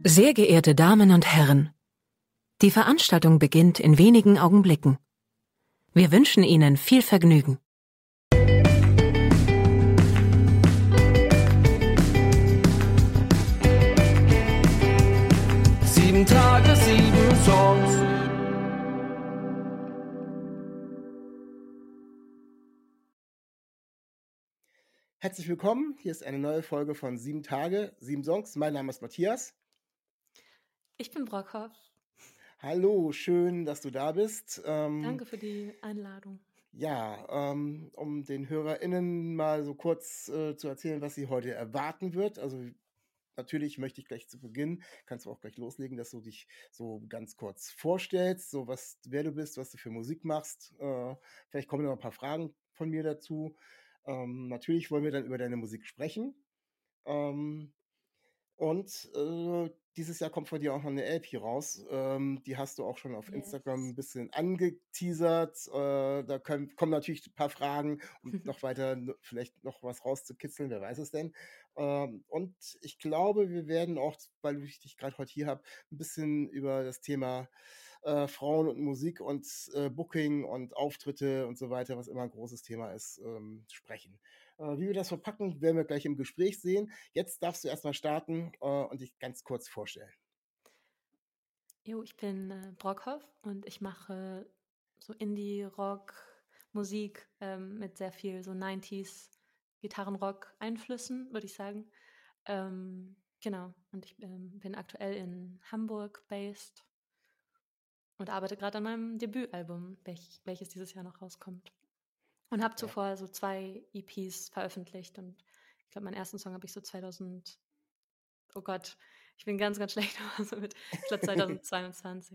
Sehr geehrte Damen und Herren, die Veranstaltung beginnt in wenigen Augenblicken. Wir wünschen Ihnen viel Vergnügen. 7 Tage, 7 Songs. Herzlich willkommen, hier ist eine neue Folge von 7 Tage, 7 Songs. Mein Name ist Matthias. Ich bin Brockhoff. Hallo, schön, dass du da bist. Danke für die Einladung. Ja, um den HörerInnen mal so kurz zu erzählen, was sie heute erwarten wird. Also natürlich möchte ich gleich zu Beginn, kannst du auch gleich loslegen, dass du dich so ganz kurz vorstellst, so wer du bist, was du für Musik machst. Vielleicht kommen noch ein paar Fragen von mir dazu. Natürlich wollen wir dann über deine Musik sprechen. Und dieses Jahr kommt von dir auch noch eine LP raus. Die hast du auch schon auf Instagram ein bisschen angeteasert. Da kommen natürlich ein paar Fragen, um noch weiter vielleicht noch was rauszukitzeln, wer weiß es denn. Und ich glaube, wir werden auch, weil ich dich gerade heute hier habe, ein bisschen über das Thema Frauen und Musik und Booking und Auftritte und so weiter, was immer ein großes Thema ist, sprechen. Wie wir das verpacken, werden wir gleich im Gespräch sehen. Jetzt darfst du erstmal starten und dich ganz kurz vorstellen. Jo, ich bin Brockhoff und ich mache so Indie-Rock-Musik mit sehr viel so 90s Gitarrenrock-Einflüssen, würde ich sagen. Genau, und ich bin aktuell in Hamburg based und arbeite gerade an meinem Debütalbum, welches dieses Jahr noch rauskommt. Und habe zuvor so 2 EPs veröffentlicht und ich glaube, meinen ersten Song habe ich so 2000, oh Gott, ich bin ganz, ganz schlecht, also ich glaube 2022.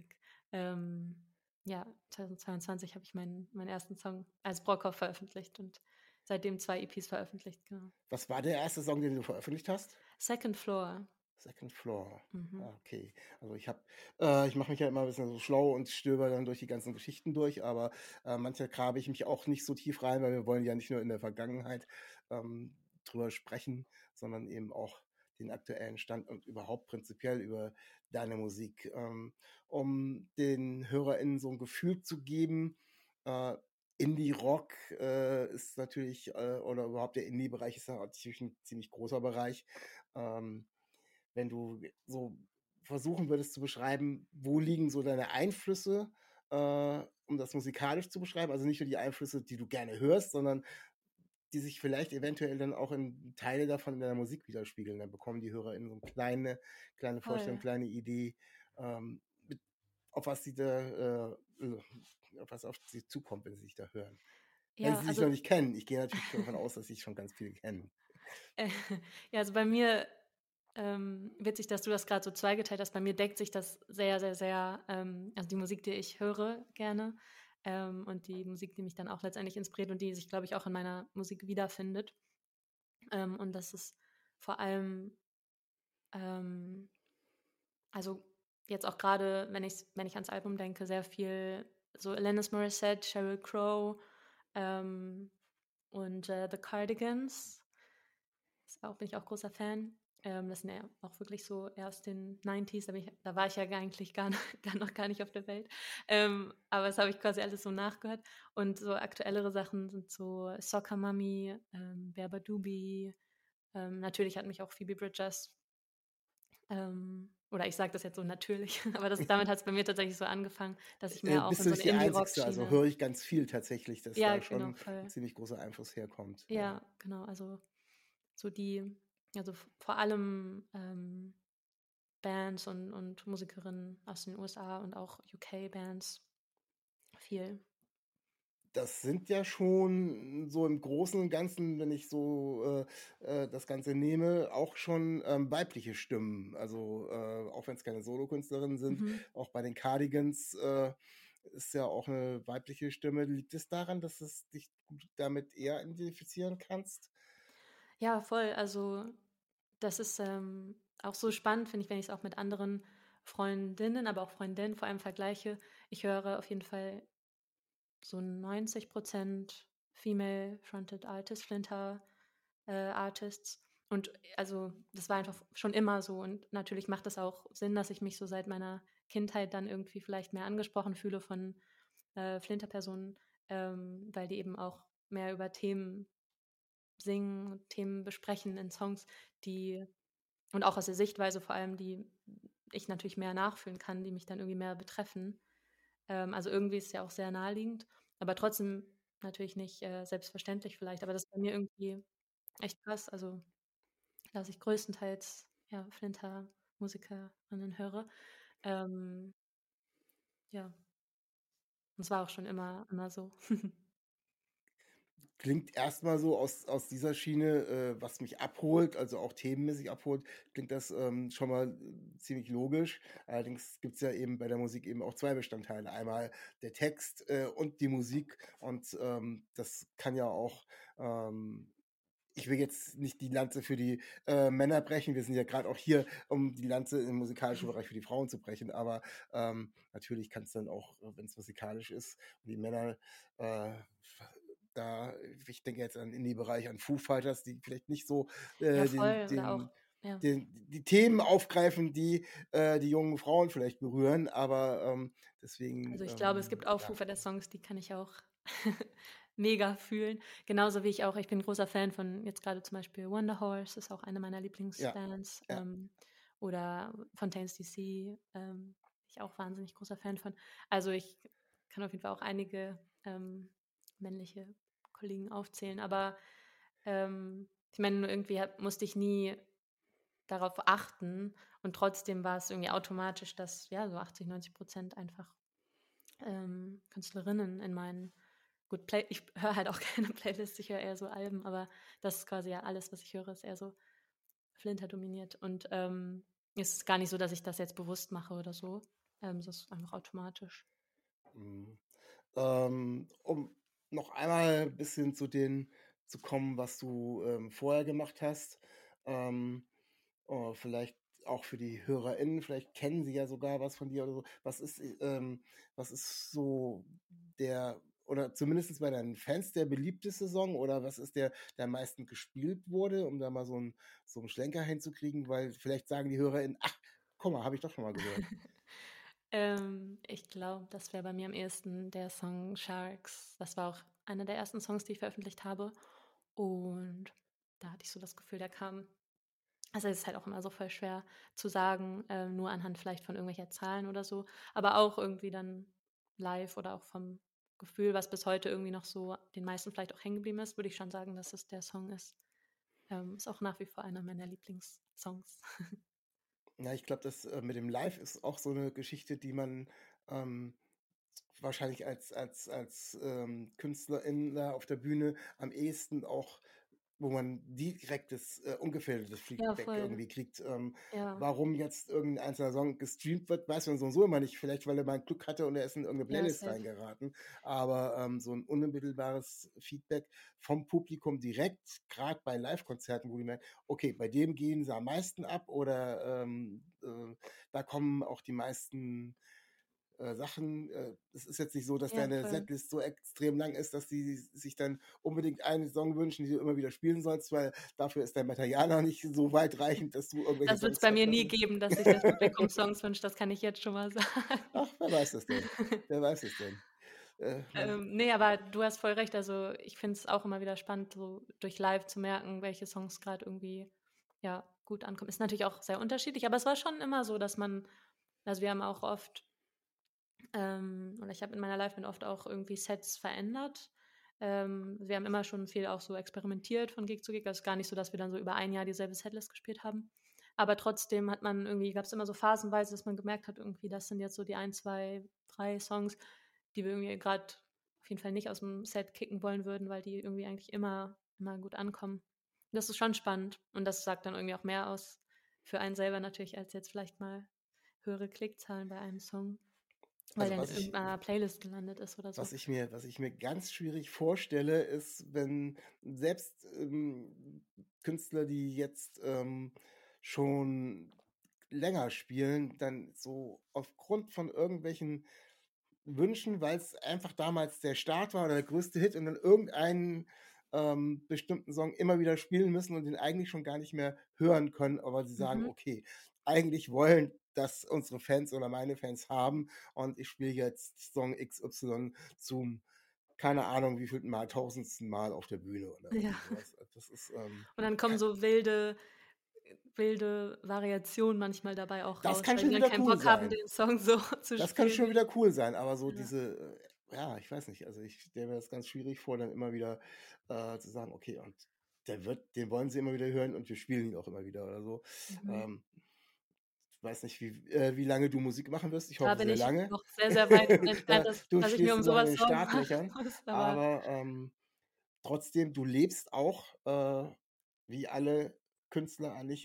2022 habe ich meinen ersten Song als Brockhoff veröffentlicht und seitdem 2 EPs veröffentlicht, genau. Was war der erste Song, den du veröffentlicht hast? Second Floor. Second Floor. Mhm. Okay. Also ich mache mich ja immer ein bisschen so schlau und stöber dann durch die ganzen Geschichten durch, aber manchmal grabe ich mich auch nicht so tief rein, weil wir wollen ja nicht nur in der Vergangenheit drüber sprechen, sondern eben auch den aktuellen Stand und überhaupt prinzipiell über deine Musik. Um den HörerInnen so ein Gefühl zu geben, Indie-Rock ist natürlich, oder überhaupt der Indie-Bereich ist natürlich ein ziemlich großer Bereich. Wenn du so versuchen würdest zu beschreiben, wo liegen so deine Einflüsse, um das musikalisch zu beschreiben, also nicht nur die Einflüsse, die du gerne hörst, sondern die sich vielleicht eventuell dann auch in Teile davon in deiner Musik widerspiegeln. Dann bekommen die HörerInnen so eine kleine Vorstellung, kleine Idee, auf was auf sie zukommt, wenn sie sich da hören. Wenn sie sich noch nicht kennen. Ich gehe natürlich davon aus, dass sie schon ganz viele kennen. Ja, also bei mir witzig, dass du das gerade so zweigeteilt hast. Bei mir deckt sich das sehr, sehr, sehr, also die Musik, die ich höre gerne und die Musik, die mich dann auch letztendlich inspiriert und die sich, glaube ich, auch in meiner Musik wiederfindet. Und das ist vor allem, also jetzt auch gerade, wenn ich ans Album denke, sehr viel so Alanis Morissette, Sheryl Crow und The Cardigans. Bin ich auch großer Fan. Das sind ja auch wirklich so erst den 90s, da war ich ja eigentlich noch gar nicht auf der Welt. Aber das habe ich quasi alles so nachgehört. Und so aktuellere Sachen sind so Soccer Mommy, Berber Dubi. Natürlich hat mich auch Phoebe Bridgers, oder ich sage das jetzt so natürlich, aber damit hat es bei mir tatsächlich so angefangen, dass ich mehr auch in so eine Indie-Rock-Schiene... Also höre ich ganz viel tatsächlich, dass da schon ein ziemlich großer Einfluss herkommt. Ja, genau, also so also vor allem Bands und Musikerinnen aus den USA und auch UK-Bands viel. Das sind ja schon so im Großen und Ganzen, wenn ich so das Ganze nehme, auch schon weibliche Stimmen. Also auch wenn es keine Solokünstlerinnen sind, auch bei den Cardigans ist ja auch eine weibliche Stimme. Liegt es daran, dass du dich damit eher identifizieren kannst? Ja, voll. Also das ist auch so spannend, finde ich, wenn ich es auch mit anderen Freundinnen, aber auch Freundinnen vor allem vergleiche. Ich höre auf jeden Fall so 90% Female-Fronted Artists, Flinter Artists Und also das war einfach schon immer so. Und natürlich macht es auch Sinn, dass ich mich so seit meiner Kindheit dann irgendwie vielleicht mehr angesprochen fühle von Flinterpersonen, weil die eben auch mehr über Themen singen, Themen besprechen in Songs, die und auch aus der Sichtweise vor allem, die ich natürlich mehr nachfühlen kann, die mich dann irgendwie mehr betreffen. Also irgendwie ist es ja auch sehr naheliegend, aber trotzdem natürlich nicht selbstverständlich vielleicht. Aber das ist bei mir irgendwie echt krass. Also, dass ich größtenteils ja, Flinter-Musikerinnen höre. Ähm, ja, und es war auch schon immer so. Klingt erstmal so aus dieser Schiene, was mich abholt, also auch themenmäßig abholt, klingt das schon mal ziemlich logisch. Allerdings gibt es ja eben bei der Musik eben auch zwei Bestandteile. Einmal der Text und die Musik. Und das kann ja auch, ich will jetzt nicht die Lanze für die Männer brechen. Wir sind ja gerade auch hier, um die Lanze im musikalischen Bereich für die Frauen zu brechen. Aber natürlich kann es dann auch, wenn es musikalisch ist, und die Männer da, ich denke jetzt an Indie-Bereich, an Foo Fighters, die vielleicht nicht so Ja, äh, den, voll. Oder auch, den, ja. die Themen aufgreifen, die die jungen Frauen vielleicht berühren, aber deswegen, Also ich glaube, es gibt auch Foo ja, Fighters Songs, die kann ich auch mega fühlen. Genauso wie ich bin großer Fan von jetzt gerade zum Beispiel Wonder Horse, ist auch eine meiner ja, Lieblingsbands. ja. Oder Fontaines DC, bin ich auch wahnsinnig großer Fan von. Also ich kann auf jeden Fall auch einige männliche Kollegen aufzählen, aber ich meine, nur irgendwie musste ich nie darauf achten und trotzdem war es irgendwie automatisch, dass ja so 80-90% einfach Künstlerinnen in meinen gut, ich höre halt auch keine Playlists, ich höre eher so Alben, aber das ist quasi ja alles, was ich höre, ist eher so Flinter dominiert. Und es ist gar nicht so, dass ich das jetzt bewusst mache oder so. Das ist einfach automatisch. Mhm. Um noch einmal ein bisschen zu den zu kommen, was du vorher gemacht hast. Ähm, vielleicht auch für die HörerInnen, vielleicht kennen sie ja sogar was von dir oder so. Was ist so der, oder zumindest bei deinen Fans der beliebteste Song oder was ist der am meisten gespielt wurde, um da mal so einen Schlenker hinzukriegen, weil vielleicht sagen die HörerInnen, ach, guck mal, habe ich doch schon mal gehört. Ich glaube, das wäre bei mir am ehesten der Song Sharks. Das war auch einer der ersten Songs, die ich veröffentlicht habe. Und da hatte ich so das Gefühl, der kam. Also es ist halt auch immer so voll schwer zu sagen, nur anhand vielleicht von irgendwelcher Zahlen oder so, aber auch irgendwie dann live oder auch vom Gefühl, was bis heute irgendwie noch so den meisten vielleicht auch hängen geblieben ist, würde ich schon sagen, dass es der Song ist. Ist auch nach wie vor einer meiner Lieblingssongs. Ja, ich glaube, das mit dem Live ist auch so eine Geschichte, die man ähm, wahrscheinlich als Künstlerin da auf der Bühne am ehesten auch, wo man direktes, ungefiltertes Ja, Feedback voll. irgendwie kriegt. Ja, Warum jetzt irgendein einzelner Song gestreamt wird, weiß man so und so immer nicht. Vielleicht, weil er mal Glück hatte und er ist in irgendeine ja, Playlist safe. reingeraten. Aber so ein unmittelbares Feedback vom Publikum direkt, gerade bei Live-Konzerten, wo die merken, okay, bei dem gehen sie am meisten ab oder da kommen auch die meisten Sachen. Es ist jetzt nicht so, dass Ja, deine voll. Setlist so extrem lang ist, dass die sich dann unbedingt einen Song wünschen, die du immer wieder spielen sollst, weil dafür ist dein Material noch nicht so weitreichend, dass du irgendwelche Das wird es Songs bei mir nie öfter. geben, dass sich das Publikum Songs wünscht, das kann ich jetzt schon mal sagen. Ach, wer weiß es denn? Wer weiß es denn? Man, Ne, aber du hast voll recht. Also, ich finde es auch immer wieder spannend, so durch live zu merken, welche Songs gerade irgendwie, ja, gut ankommen. Ist natürlich auch sehr unterschiedlich, aber es war schon immer so, dass man also, wir haben auch oft oder ich habe in meiner Liveband oft auch irgendwie Sets verändert. Wir haben immer schon viel auch so experimentiert von Gig zu Gig. Also, gar nicht so, dass wir dann so über ein Jahr dieselbe Setlist gespielt haben. Aber trotzdem hat man irgendwie gab es immer so phasenweise, dass man gemerkt hat, irgendwie, das sind jetzt so die ein 2 3 Songs, die wir irgendwie gerade auf jeden Fall nicht aus dem Set kicken wollen würden, weil die irgendwie eigentlich immer gut ankommen. Das ist schon spannend und das sagt dann irgendwie auch mehr aus für einen selber natürlich als jetzt vielleicht mal höhere Klickzahlen bei einem Song, weil also der in irgendeiner Playlist gelandet ist oder so. was ich mir ganz schwierig vorstelle, ist, wenn selbst Künstler, die jetzt schon länger spielen, dann so aufgrund von irgendwelchen Wünschen, weil es einfach damals der Start war oder der größte Hit und dann irgendein bestimmten Song immer wieder spielen müssen und den eigentlich schon gar nicht mehr hören können, aber sie sagen, Mhm. okay, eigentlich wollen das unsere Fans oder meine Fans haben und ich spiele jetzt Song XY zum, keine Ahnung, wievielten Mal, tausendsten Mal auf der Bühne oder Ja. irgendwie sowas. Das ist, Und dann kommen so wilde Variationen manchmal dabei auch das raus, kann weil die schon dann wieder keinen cool Bock haben, sein. den Song so zu Das kann schon spielen. wieder cool sein, aber so Ja. diese, ja, ich weiß nicht, also ich stelle mir das ganz schwierig vor, dann immer wieder zu sagen, okay, und den wollen sie immer wieder hören und wir spielen ihn auch immer wieder oder so. Mhm. Ähm, ich weiß nicht, wie lange du Musik machen wirst. Ich Da hoffe bin sehr ich lange. noch sehr, sehr weit von entfernt, Du dass ich mir stehst um noch in sowas den Sorgen machen Startlöchern, muss, aber aber trotzdem, du lebst auch wie alle Künstler eigentlich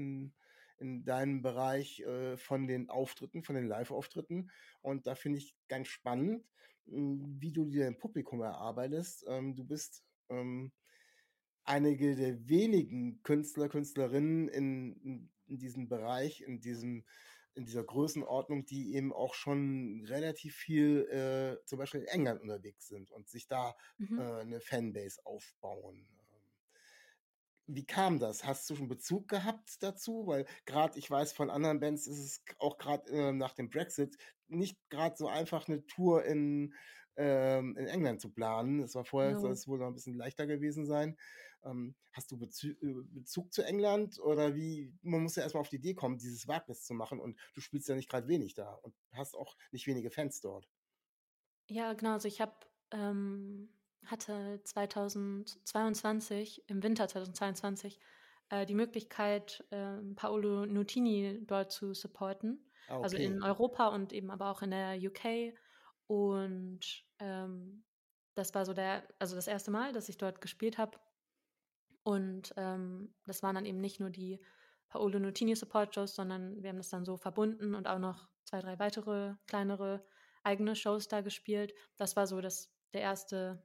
in deinem Bereich von den Auftritten, von den Live-Auftritten. Und da finde ich ganz spannend, wie du dir ein Publikum erarbeitest. Du bist einige der wenigen Künstler, Künstlerinnen in diesem Bereich, in dieser Größenordnung, die eben auch schon relativ viel zum Beispiel in England unterwegs sind und sich da mhm. eine Fanbase aufbauen. Wie kam das? Hast du schon Bezug gehabt dazu? Weil gerade, ich weiß, von anderen Bands ist es auch gerade nach dem Brexit nicht gerade so einfach eine Tour in England zu planen. Es war vorher, soll Jo. es wohl noch ein bisschen leichter gewesen sein. Hast du Bezug zu England oder wie? Man muss ja erstmal auf die Idee kommen, dieses Wagnis zu machen und du spielst ja nicht gerade wenig da und hast auch nicht wenige Fans dort. Ja, genau. Also ich hatte 2022, im Winter 2022, die Möglichkeit, Paolo Nutini dort zu supporten. Ah, Also okay. in Europa und eben aber auch in der UK. Und das war so also das erste Mal, dass ich dort gespielt habe. Und das waren dann eben nicht nur die Paolo Nutini Support Shows, sondern wir haben das dann so verbunden und auch noch 2, 3 weitere kleinere eigene Shows da gespielt. Das war so der erste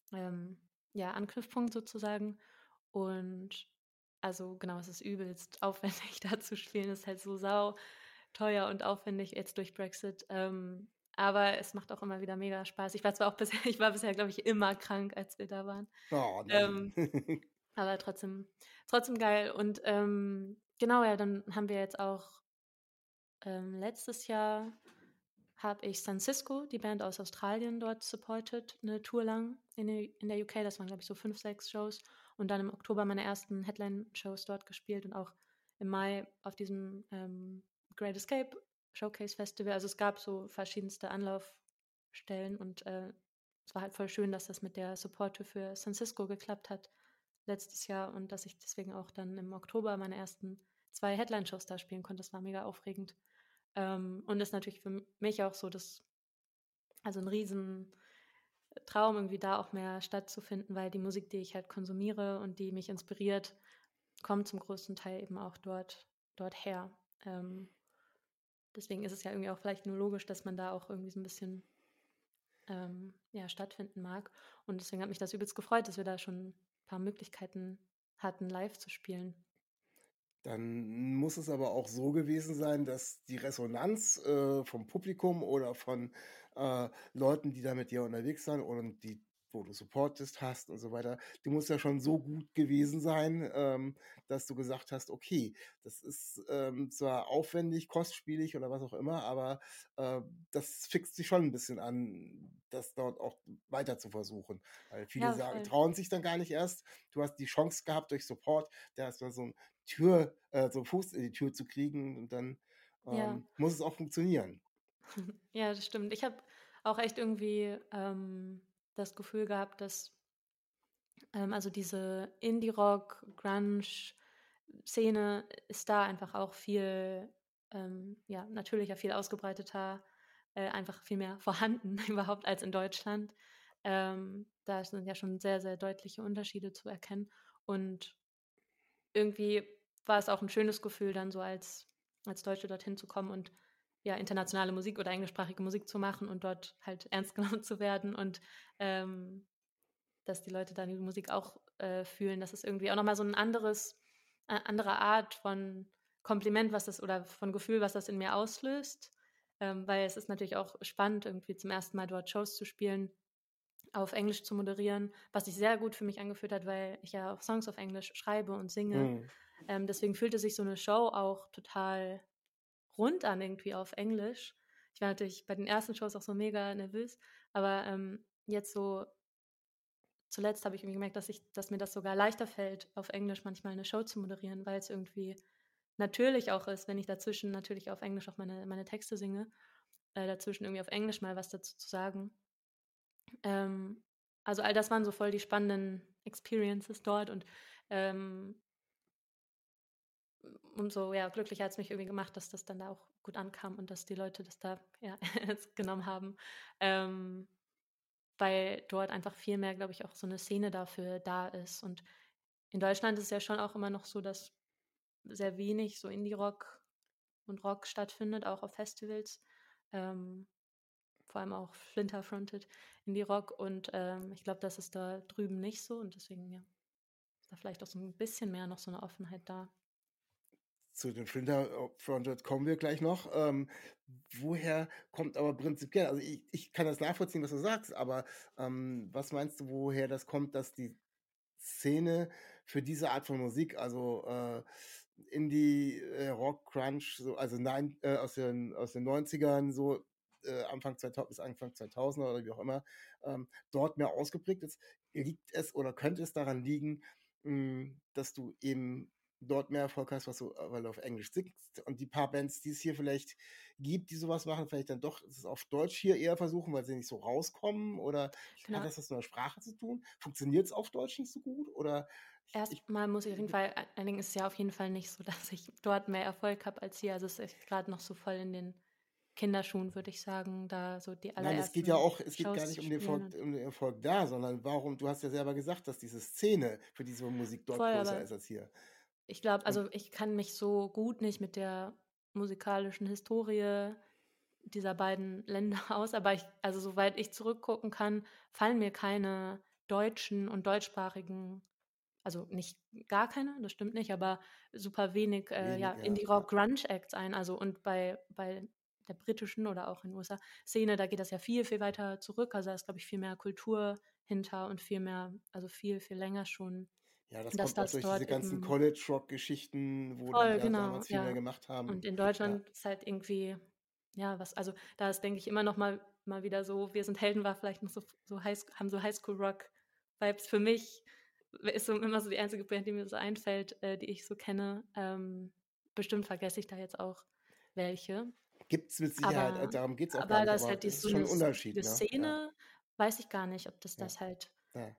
ja, Anknüpfpunkt sozusagen. Und also genau, es ist übelst aufwendig da zu spielen. Es ist halt so sau teuer und aufwendig jetzt durch Brexit. Aber es macht auch immer wieder mega Spaß. Ich war bisher, glaube ich, immer krank, als wir da waren. Oh nein. Ähm, aber trotzdem geil. Und genau, ja, dann haben wir jetzt auch letztes Jahr habe ich San Cisco, die Band aus Australien, dort supported, eine Tour lang in der UK. Das waren, glaube ich, so 5, 6 Shows. Und dann im Oktober meine ersten Headline-Shows dort gespielt und auch im Mai auf diesem Great Escape Showcase Festival. Also es gab so verschiedenste Anlaufstellen und es war halt voll schön, dass das mit der Support-Tour für San Cisco geklappt hat letztes Jahr und dass ich deswegen auch dann im Oktober meine ersten 2 Headline-Shows da spielen konnte. Das war mega aufregend. Und ist natürlich für mich auch so, also ein riesen Traum, irgendwie da auch mehr stattzufinden, weil die Musik, die ich halt konsumiere und die mich inspiriert, kommt zum größten Teil eben auch dort her. Deswegen ist es ja irgendwie auch vielleicht nur logisch, dass man da auch irgendwie so ein bisschen ja, stattfinden mag. Und deswegen hat mich das übelst gefreut, dass wir da schon ein paar Möglichkeiten hatten, live zu spielen. Dann muss es aber auch so gewesen sein, dass die Resonanz vom Publikum oder von Leuten, die da mit dir unterwegs sind und wo du supportest hast und so weiter, die muss ja schon so gut gewesen sein, dass du gesagt hast, okay, das ist zwar aufwendig, kostspielig oder was auch immer, aber das fixt sich schon ein bisschen an, das dort auch weiter zu versuchen. Weil viele Ja, sagen, voll. trauen sich dann gar nicht erst. Du hast die Chance gehabt durch Support, da ist mal so ein so Fuß in die Tür zu kriegen und dann Ja. muss es auch funktionieren. Ja, das stimmt. Ich habe auch echt irgendwie das Gefühl gehabt, dass also diese Indie-Rock, Grunge-Szene ist da einfach auch viel, ja, natürlicher, viel ausgebreiteter, einfach viel mehr vorhanden überhaupt als in Deutschland. Da sind ja schon sehr, sehr deutliche Unterschiede zu erkennen. Und irgendwie war es auch ein schönes Gefühl, dann so als Deutsche dorthin zu kommen und ja, internationale Musik oder englischsprachige Musik zu machen und dort halt ernst genommen zu werden und dass die Leute dann die Musik auch fühlen. Das ist irgendwie auch nochmal so ein andere Art von Kompliment, oder von Gefühl, was das in mir auslöst. Weil es ist natürlich auch spannend, irgendwie zum ersten Mal dort Shows zu spielen auf Englisch zu moderieren, was sich sehr gut für mich angefühlt hat, weil ich ja auch Songs auf Englisch schreibe und singe. Deswegen fühlte sich so eine Show auch total rund an irgendwie auf Englisch. Ich war natürlich bei den ersten Shows auch so mega nervös, aber jetzt so zuletzt habe ich irgendwie gemerkt, dass mir das sogar leichter fällt, auf Englisch manchmal eine Show zu moderieren, weil es irgendwie natürlich auch ist, wenn ich dazwischen natürlich auf Englisch auch meine Texte singe, dazwischen irgendwie auf Englisch mal was dazu zu sagen. Also all das waren so voll die spannenden Experiences dort ähm, und so, ja, glücklich hat es mich irgendwie gemacht, dass das dann da auch gut ankam und dass die Leute das da ja, ernst genommen haben. Weil dort einfach viel mehr, glaube ich, auch so eine Szene dafür da ist. Und in Deutschland ist es ja schon auch immer noch so, dass sehr wenig so Indie-Rock und Rock stattfindet, auch auf Festivals. Vor allem auch Flinter-fronted Indie-Rock. Und ich glaube, das ist da drüben nicht so. Und deswegen, ja, ist da vielleicht auch so ein bisschen mehr noch so eine Offenheit da. Zu den Flinter-fronted kommen wir gleich noch. Woher kommt aber prinzipiell, also ich kann das nachvollziehen, was du sagst, aber was meinst du, woher das kommt, dass die Szene für diese Art von Musik, also Indie, Rock, Crunch, so, also aus den 90ern, so Anfang 2000 bis Anfang 2000 oder wie auch immer, dort mehr ausgeprägt ist? Liegt es oder könnte es daran liegen, dass du eben dort mehr Erfolg hast, weil du auf Englisch singst und die paar Bands, die es hier vielleicht gibt, die sowas machen, vielleicht dann doch es auf Deutsch hier eher versuchen, weil sie nicht so rauskommen oder Genau. hat das was mit der Sprache zu tun? Funktioniert es auf Deutsch nicht so gut oder Erstmal muss ich auf jeden Fall einigen, ist es ja auf jeden Fall nicht so, dass ich dort mehr Erfolg habe als hier. Also es ist gerade noch so voll in den Kinderschuhen, würde ich sagen, da so die Nein, es geht gar Shows nicht zu um den spielen. Erfolg da, sondern du hast ja selber gesagt, dass diese Szene für diese Musik dort Voll, größer aber ist als hier. ich glaube, Und also ich kann mich so gut nicht mit der musikalischen Historie dieser beiden Länder aus, aber also soweit ich zurückgucken kann, fallen mir keine deutschen und deutschsprachigen, also nicht gar keine, das stimmt nicht, aber super wenig wenig, ja. Indie-Rock-Grunge-Acts ein. Also und bei der britischen oder auch in den USA Szene, da geht das ja viel, viel weiter zurück. Also da ist, glaube ich, viel mehr Kultur hinter und viel mehr, also viel, viel länger schon, Ja, das dass kommt auch das durch diese dort ganzen eben College-Rock-Geschichten, wo die voll, da genau, damals viel mehr ja. gemacht haben. Und in Ja, Deutschland ist halt irgendwie, ja, also da ist, denke ich, immer noch mal wieder so, Wir sind Helden war vielleicht noch haben so Highschool-Rock-Vibes für mich. Ist so immer so die einzige Band, die mir so einfällt, die ich so kenne. Bestimmt vergesse ich da jetzt auch welche. gibt es mit Sicherheit, Aber, darum geht es auch gar aber nicht, da ist aber halt es ist so schon eine ein Unterschied, ne? Ja, Szene, weiß ich gar nicht, ob das ja, halt ja.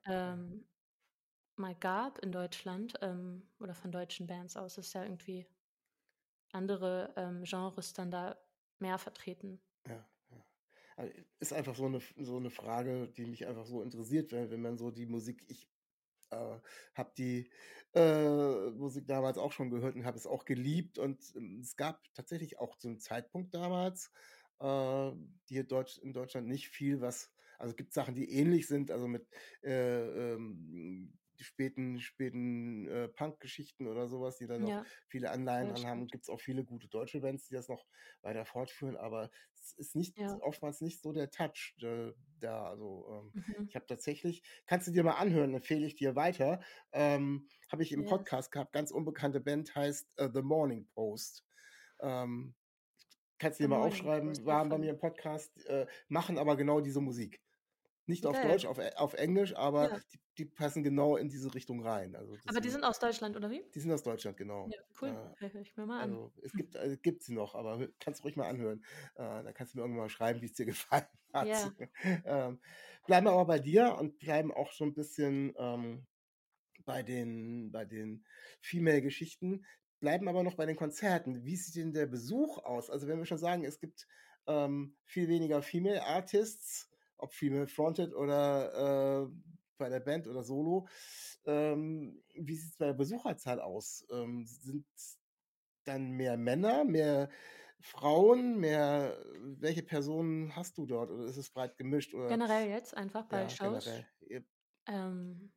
mal gab in Deutschland oder von deutschen Bands aus. Ist ja irgendwie andere Genres dann da mehr vertreten. Ja, ja. Ist einfach so eine Frage, die mich einfach so interessiert, wenn man so die Musik, ich habe die Musik damals auch schon gehört und habe es auch geliebt und es gab tatsächlich auch zum Zeitpunkt damals hier in Deutschland nicht viel, also es gibt Sachen, die ähnlich sind, also mit die späten Punk-Geschichten oder sowas, die dann noch Ja, viele Anleihen voll dran haben. stimmt. Gibt es auch viele gute deutsche Bands, die das noch weiter fortführen, aber es ist nicht Ja. oftmals nicht so der Touch da. Also Mhm. ich habe tatsächlich, kannst du dir mal anhören, empfehle ich dir weiter. Habe ich im Ja. Podcast gehabt, ganz unbekannte Band heißt The Morning Post. Ähm, kannst du The dir mal Morning Post, aufschreiben, waren bei mir wovon? im Podcast, machen aber genau diese Musik. Nicht auf Geil. Deutsch, auf Englisch, aber Ja. die passen genau in diese Richtung rein. Also Aber die deswegen, sind aus Deutschland, oder wie? die sind aus Deutschland, genau. Ja, cool. Hör ich mir mal an. Also gibt sie noch, aber kannst ruhig mal anhören. Da kannst du mir irgendwann mal schreiben, wie es dir gefallen hat. Ja. Bleiben wir aber bei dir und bleiben auch schon ein bisschen bei den Female-Geschichten, bleiben aber noch bei den Konzerten. Wie sieht denn der Besuch aus? Also wenn wir schon sagen, es gibt viel weniger Female Artists, ob Female Fronted oder bei der Band oder Solo, wie sieht es bei der Besucherzahl aus? Sind dann mehr Männer, mehr Frauen, welche Personen hast du dort? Oder ist es breit gemischt? Oder Generell jetzt einfach bei ja, Shows. generell. Ähm,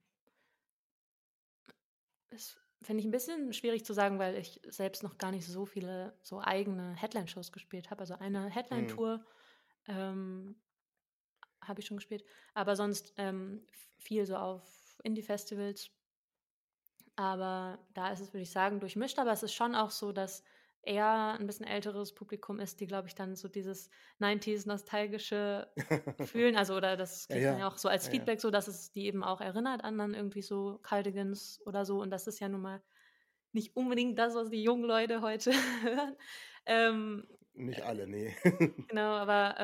Das finde ich ein bisschen schwierig zu sagen, weil ich selbst noch gar nicht so viele so eigene Headline-Shows gespielt habe. Also eine Hm. Headline-Tour ähm, habe ich schon gespielt. Aber sonst viel so auf Indie-Festivals. Aber da ist es, würde ich sagen, durchmischt. Aber es ist schon auch so, dass eher ein bisschen älteres Publikum ist, die, glaube ich, dann so dieses 90s-nostalgische fühlen. Also, oder das Ja, kriegt man ja ja, auch so als ja, ja. Feedback, so dass es die eben auch erinnert an dann irgendwie so Cardigans oder so. Und das ist ja nun mal nicht unbedingt das, was die jungen Leute heute hören. Nicht alle, nee. Genau, aber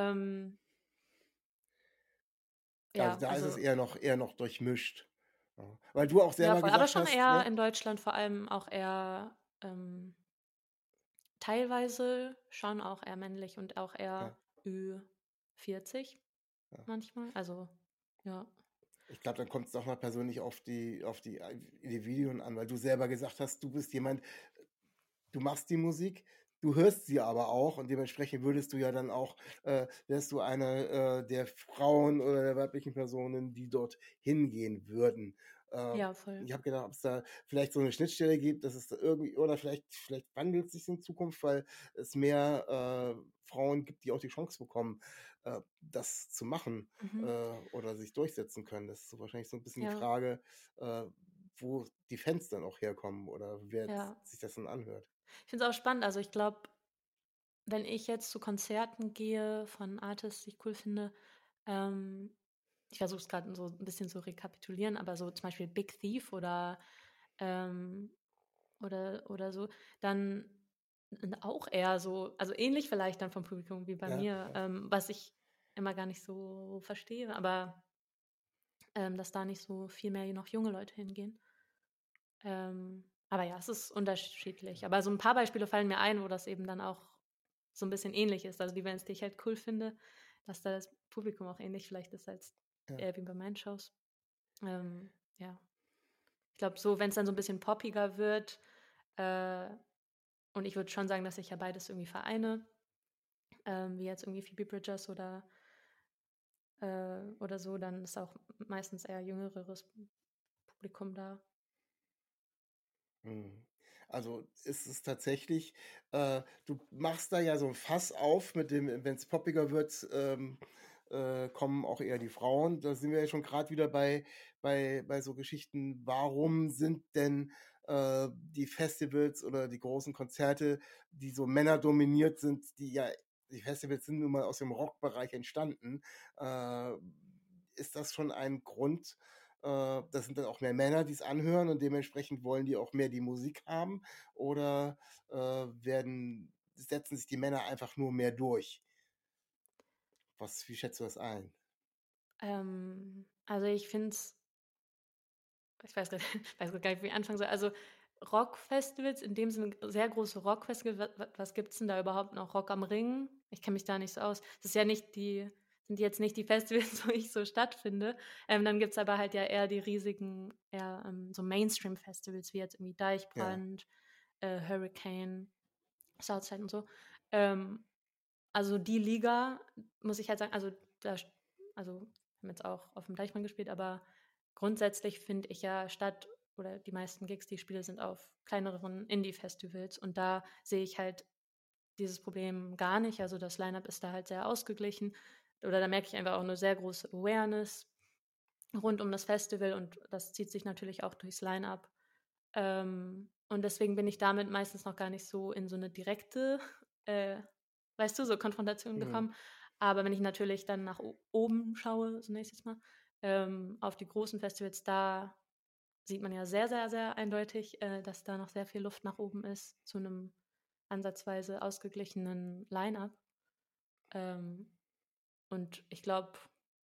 Also ja, da ist es also eher noch durchmischt. Ja. Weil du auch ja, selber voll. Aber gesagt schon hast, eher ne? in Deutschland vor allem auch eher teilweise schon auch eher männlich und auch Ja, eher Ü40 ja. manchmal. Also, ja. Ich glaube, dann kommt es doch mal persönlich auf die Individuen an, weil du selber gesagt hast, du bist jemand, du machst die Musik, du hörst sie aber auch und dementsprechend würdest du ja dann auch, wärst du eine der Frauen oder der weiblichen Personen, die dort hingehen würden. Äh, Ja, voll. Ich habe gedacht, ob es da vielleicht so eine Schnittstelle gibt, dass es da irgendwie, oder vielleicht wandelt es sich in Zukunft, weil es mehr Frauen gibt, die auch die Chance bekommen, das zu machen Mhm. oder sich durchsetzen können. Das ist so wahrscheinlich so ein bisschen die Ja, Frage, äh, wo die Fans dann auch herkommen oder wer ja. sich das dann anhört. Ich finde es auch spannend. Also ich glaube, wenn ich jetzt zu Konzerten gehe von Artists, die ich cool finde, ähm, ich versuche es gerade so ein bisschen zu rekapitulieren, aber so zum Beispiel Big Thief ähm, oder so, dann auch eher so, also ähnlich vielleicht dann vom Publikum wie bei Ja, mir, ja. was ich immer gar nicht so verstehe, aber dass da nicht so viel mehr noch junge Leute hingehen. Aber ja, es ist unterschiedlich. Aber so ein paar Beispiele fallen mir ein, wo das eben dann auch so ein bisschen ähnlich ist. Also die Bands, die ich halt cool finde, dass da das Publikum auch ähnlich vielleicht ist als Ja. wie bei meinen Shows. Ja. Ich glaube, so, wenn es dann so ein bisschen poppiger wird, äh, und ich würde schon sagen, dass ich ja beides irgendwie vereine, wie jetzt irgendwie Phoebe Bridgers oder so, dann ist auch meistens eher jüngeres Publikum da. Mhm. Also ist es tatsächlich, du machst da ja so ein Fass auf mit dem, wenn es poppiger wird, kommen auch eher die Frauen. Da sind wir ja schon gerade wieder bei so Geschichten, warum sind denn die Festivals oder die großen Konzerte, die so männerdominiert sind, die Festivals sind nun mal aus dem Rockbereich entstanden. Äh, Ist das schon ein Grund? Das sind dann auch mehr Männer, die es anhören und dementsprechend wollen die auch mehr die Musik haben oder setzen sich die Männer einfach nur mehr durch? Wie schätzt du das ein? Also ich finde es, ich weiß grad weiß grad gar nicht, wie ich anfangen soll. Also, Rockfestivals, in dem Sinne sehr große Rockfestivals, was gibt's denn da überhaupt noch? Rock am Ring? Ich kenne mich da nicht so aus. Das ist ja nicht die sind jetzt nicht die Festivals, wo ich so stattfinde. Dann gibt's aber halt ja eher die riesigen, eher, so Mainstream-Festivals wie jetzt irgendwie Ja. Deichbrand, Hurricane, Southside und so. Ähm, also die Liga, muss ich halt sagen, also wir haben jetzt auch auf dem Deichbrand gespielt, aber grundsätzlich finde ich ja oder die meisten Gigs, die ich spiele, sind auf kleineren Indie-Festivals und da sehe ich halt dieses Problem gar nicht. Also das Line-Up ist da halt sehr ausgeglichen oder da merke ich einfach auch eine sehr große Awareness rund um das Festival und das zieht sich natürlich auch durchs Line-Up. Und deswegen bin ich damit meistens noch gar nicht so in so eine direkte, äh, weißt du, so Konfrontation Mhm. gekommen. Aber wenn ich natürlich dann nach oben schaue, so nächstes Mal, auf die großen Festivals, da sieht man ja sehr, sehr, sehr eindeutig, dass da noch sehr viel Luft nach oben ist zu einem ansatzweise ausgeglichenen Line-Up. Ähm, und ich glaube,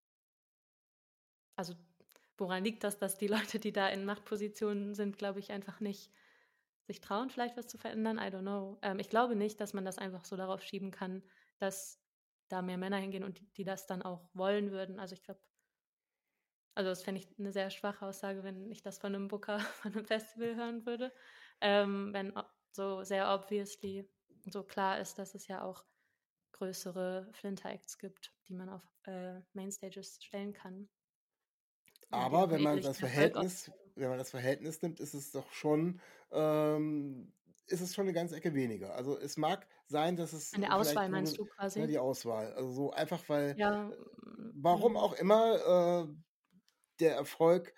also woran liegt das, dass die Leute, die da in Machtpositionen sind, glaube ich, einfach nicht sich trauen, vielleicht was zu verändern? I don't know. Ich glaube nicht, dass man das einfach so darauf schieben kann, dass da mehr Männer hingehen und die das dann auch wollen würden. Also ich glaube, also das fände ich eine sehr schwache Aussage, wenn ich das von einem Booker von einem Festival hören würde. Wenn so sehr obviously so klar ist, dass es ja auch größere Flinter-Acts gibt, die man auf Mainstages stellen kann, die Aber auch einen ähnlichen Erfolg ausweisen. wenn man das Verhältnis nimmt, ähm, ist es schon eine ganze Ecke weniger. Also es mag sein, dass es An der vielleicht Auswahl meinst du ne, quasi? die Auswahl. Also so einfach, weil Ja, warum Mhm. auch immer der Erfolg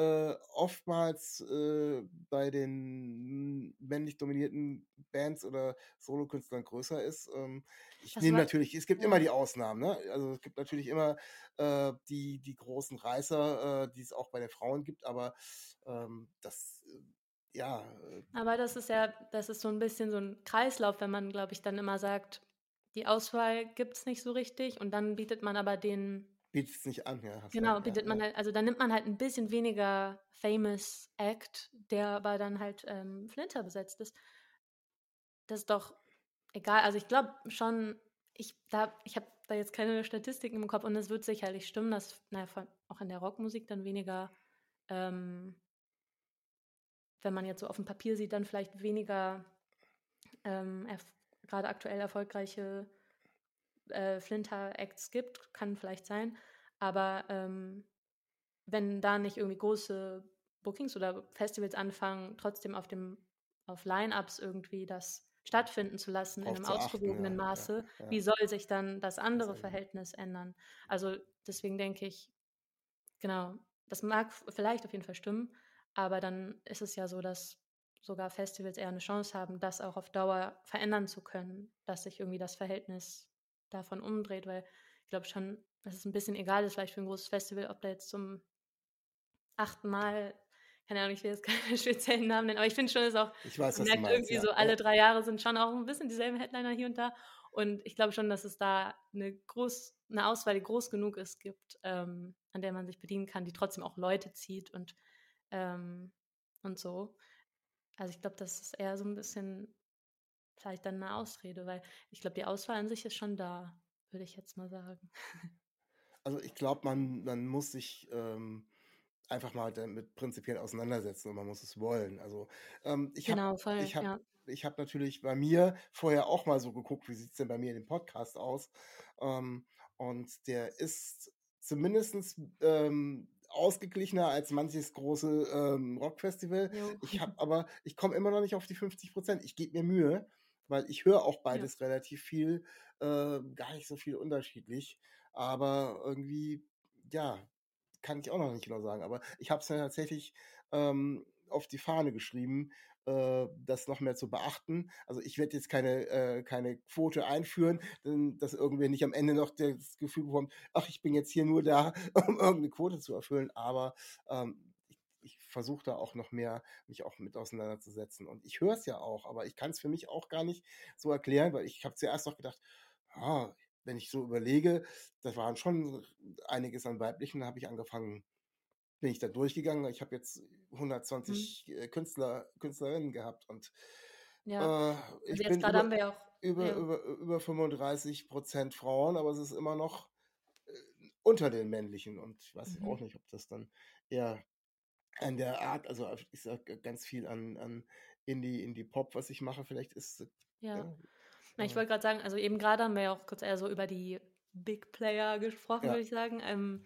oftmals bei den männlich dominierten Bands oder Solokünstlern größer ist. Ich Das nehme war natürlich, es gibt immer ja. die Ausnahmen, ne? Also es gibt natürlich immer die großen Reißer, die es auch bei den Frauen gibt, aber das, ja, Aber das ist so ein bisschen so ein Kreislauf, wenn man, glaube ich, dann immer sagt, die Auswahl gibt's nicht so richtig und dann bietet man aber den bietet es nicht an, ja, hast recht, genau, ja, bietet man ja. halt also, dann nimmt man halt ein bisschen weniger famous Act, der aber dann halt, Flinter besetzt ist. Das ist doch egal. Also, ich glaube schon ich habe da jetzt keine Statistiken im Kopf und es wird sicherlich stimmen, dass, na ja, von auch in der Rockmusik dann weniger, ähm wenn man jetzt so aufm Papier sieht, dann vielleicht weniger, erf grade aktuell erfolgreiche, Flinter-Acts gibt, kann vielleicht sein. Aber, wenn da nicht irgendwie große Bookings oder Festivals anfangen, trotzdem auf Line-Ups irgendwie das stattfinden zu lassen in Drauf einem zu achten, ausgewogenen ja, ja, Maße, ja. wie soll sich dann das Das andere ändern. Verhältnis ändern? Also, deswegen denke ich, genau, das mag vielleicht auf jeden Fall stimmen, aber dann ist es ja so, dass sogar Festivals eher eine Chance haben, das auch auf Dauer verändern zu können, dass sich irgendwie das Verhältnis davon umdreht, weil ich glaube schon, dass es ein bisschen egal ist vielleicht für ein großes Festival, ob da jetzt zum 8. Mal, keine Ahnung, ich will jetzt keine speziellen Namen nennen, aber ich finde schon, ist auch Ich weiß, man was du merkt meinst, irgendwie ja, so ja. alle 3 Jahre sind schon auch ein bisschen dieselben Headliner hier und da. Und ich glaube schon, dass es da eine Auswahl, die groß genug ist, gibt, an der man sich bedienen kann, die trotzdem auch Leute zieht ähm, und so. Also, ich glaube, das ist eher so ein bisschen vielleicht dann eine Ausrede, weil ich glaube, die Auswahl an sich ist schon da, würde ich jetzt mal sagen. Also ich glaube, man muss sich einfach mal damit prinzipiell auseinandersetzen und man muss es wollen. Also ich habe Genau, voll, ich hab, ja. ich hab natürlich bei mir vorher auch mal so geguckt, wie sieht es denn bei mir in dem Podcast aus. Ähm, und der ist zumindest ausgeglichener als manches große Rockfestival. Jo. Ich komme immer noch nicht auf die 50%. Ich gebe mir Mühe, weil ich höre auch Ja. beides relativ viel, gar nicht so viel unterschiedlich. Aber irgendwie, ja, kann ich auch noch nicht genau sagen. Aber ich habe es mir tatsächlich auf die Fahne geschrieben, das noch mehr zu beachten. Also ich werde jetzt keine Quote einführen, dass irgendwer nicht am Ende noch das Gefühl bekommt, ach, ich bin jetzt hier nur da, um irgendeine Quote zu erfüllen. Aber ich versuche da auch noch mehr, mich auch mit auseinanderzusetzen. Und ich höre es ja auch, aber ich kann es für mich auch gar nicht so erklären, weil ich habe zuerst noch gedacht, ah, wenn ich so überlege, das waren schon einiges an weiblichen, da habe ich angefangen, bin ich da durchgegangen. Ich habe jetzt Mhm. 120 Künstlerinnen gehabt und Ja. äh, Also, ich jetzt bin gerade haben wir ja auch ja. über 35% Frauen, aber es ist immer noch äh, unter den männlichen und ich weiß Mhm. auch nicht, ob das dann eher an der Art, also ich sage ganz viel an Indie-Pop, was ich mache, vielleicht ist Ja. ja, Na, ich äh, wollte gerade sagen, also eben gerade haben wir ja auch kurz eher so über die Big Player gesprochen, ja, würde ich sagen.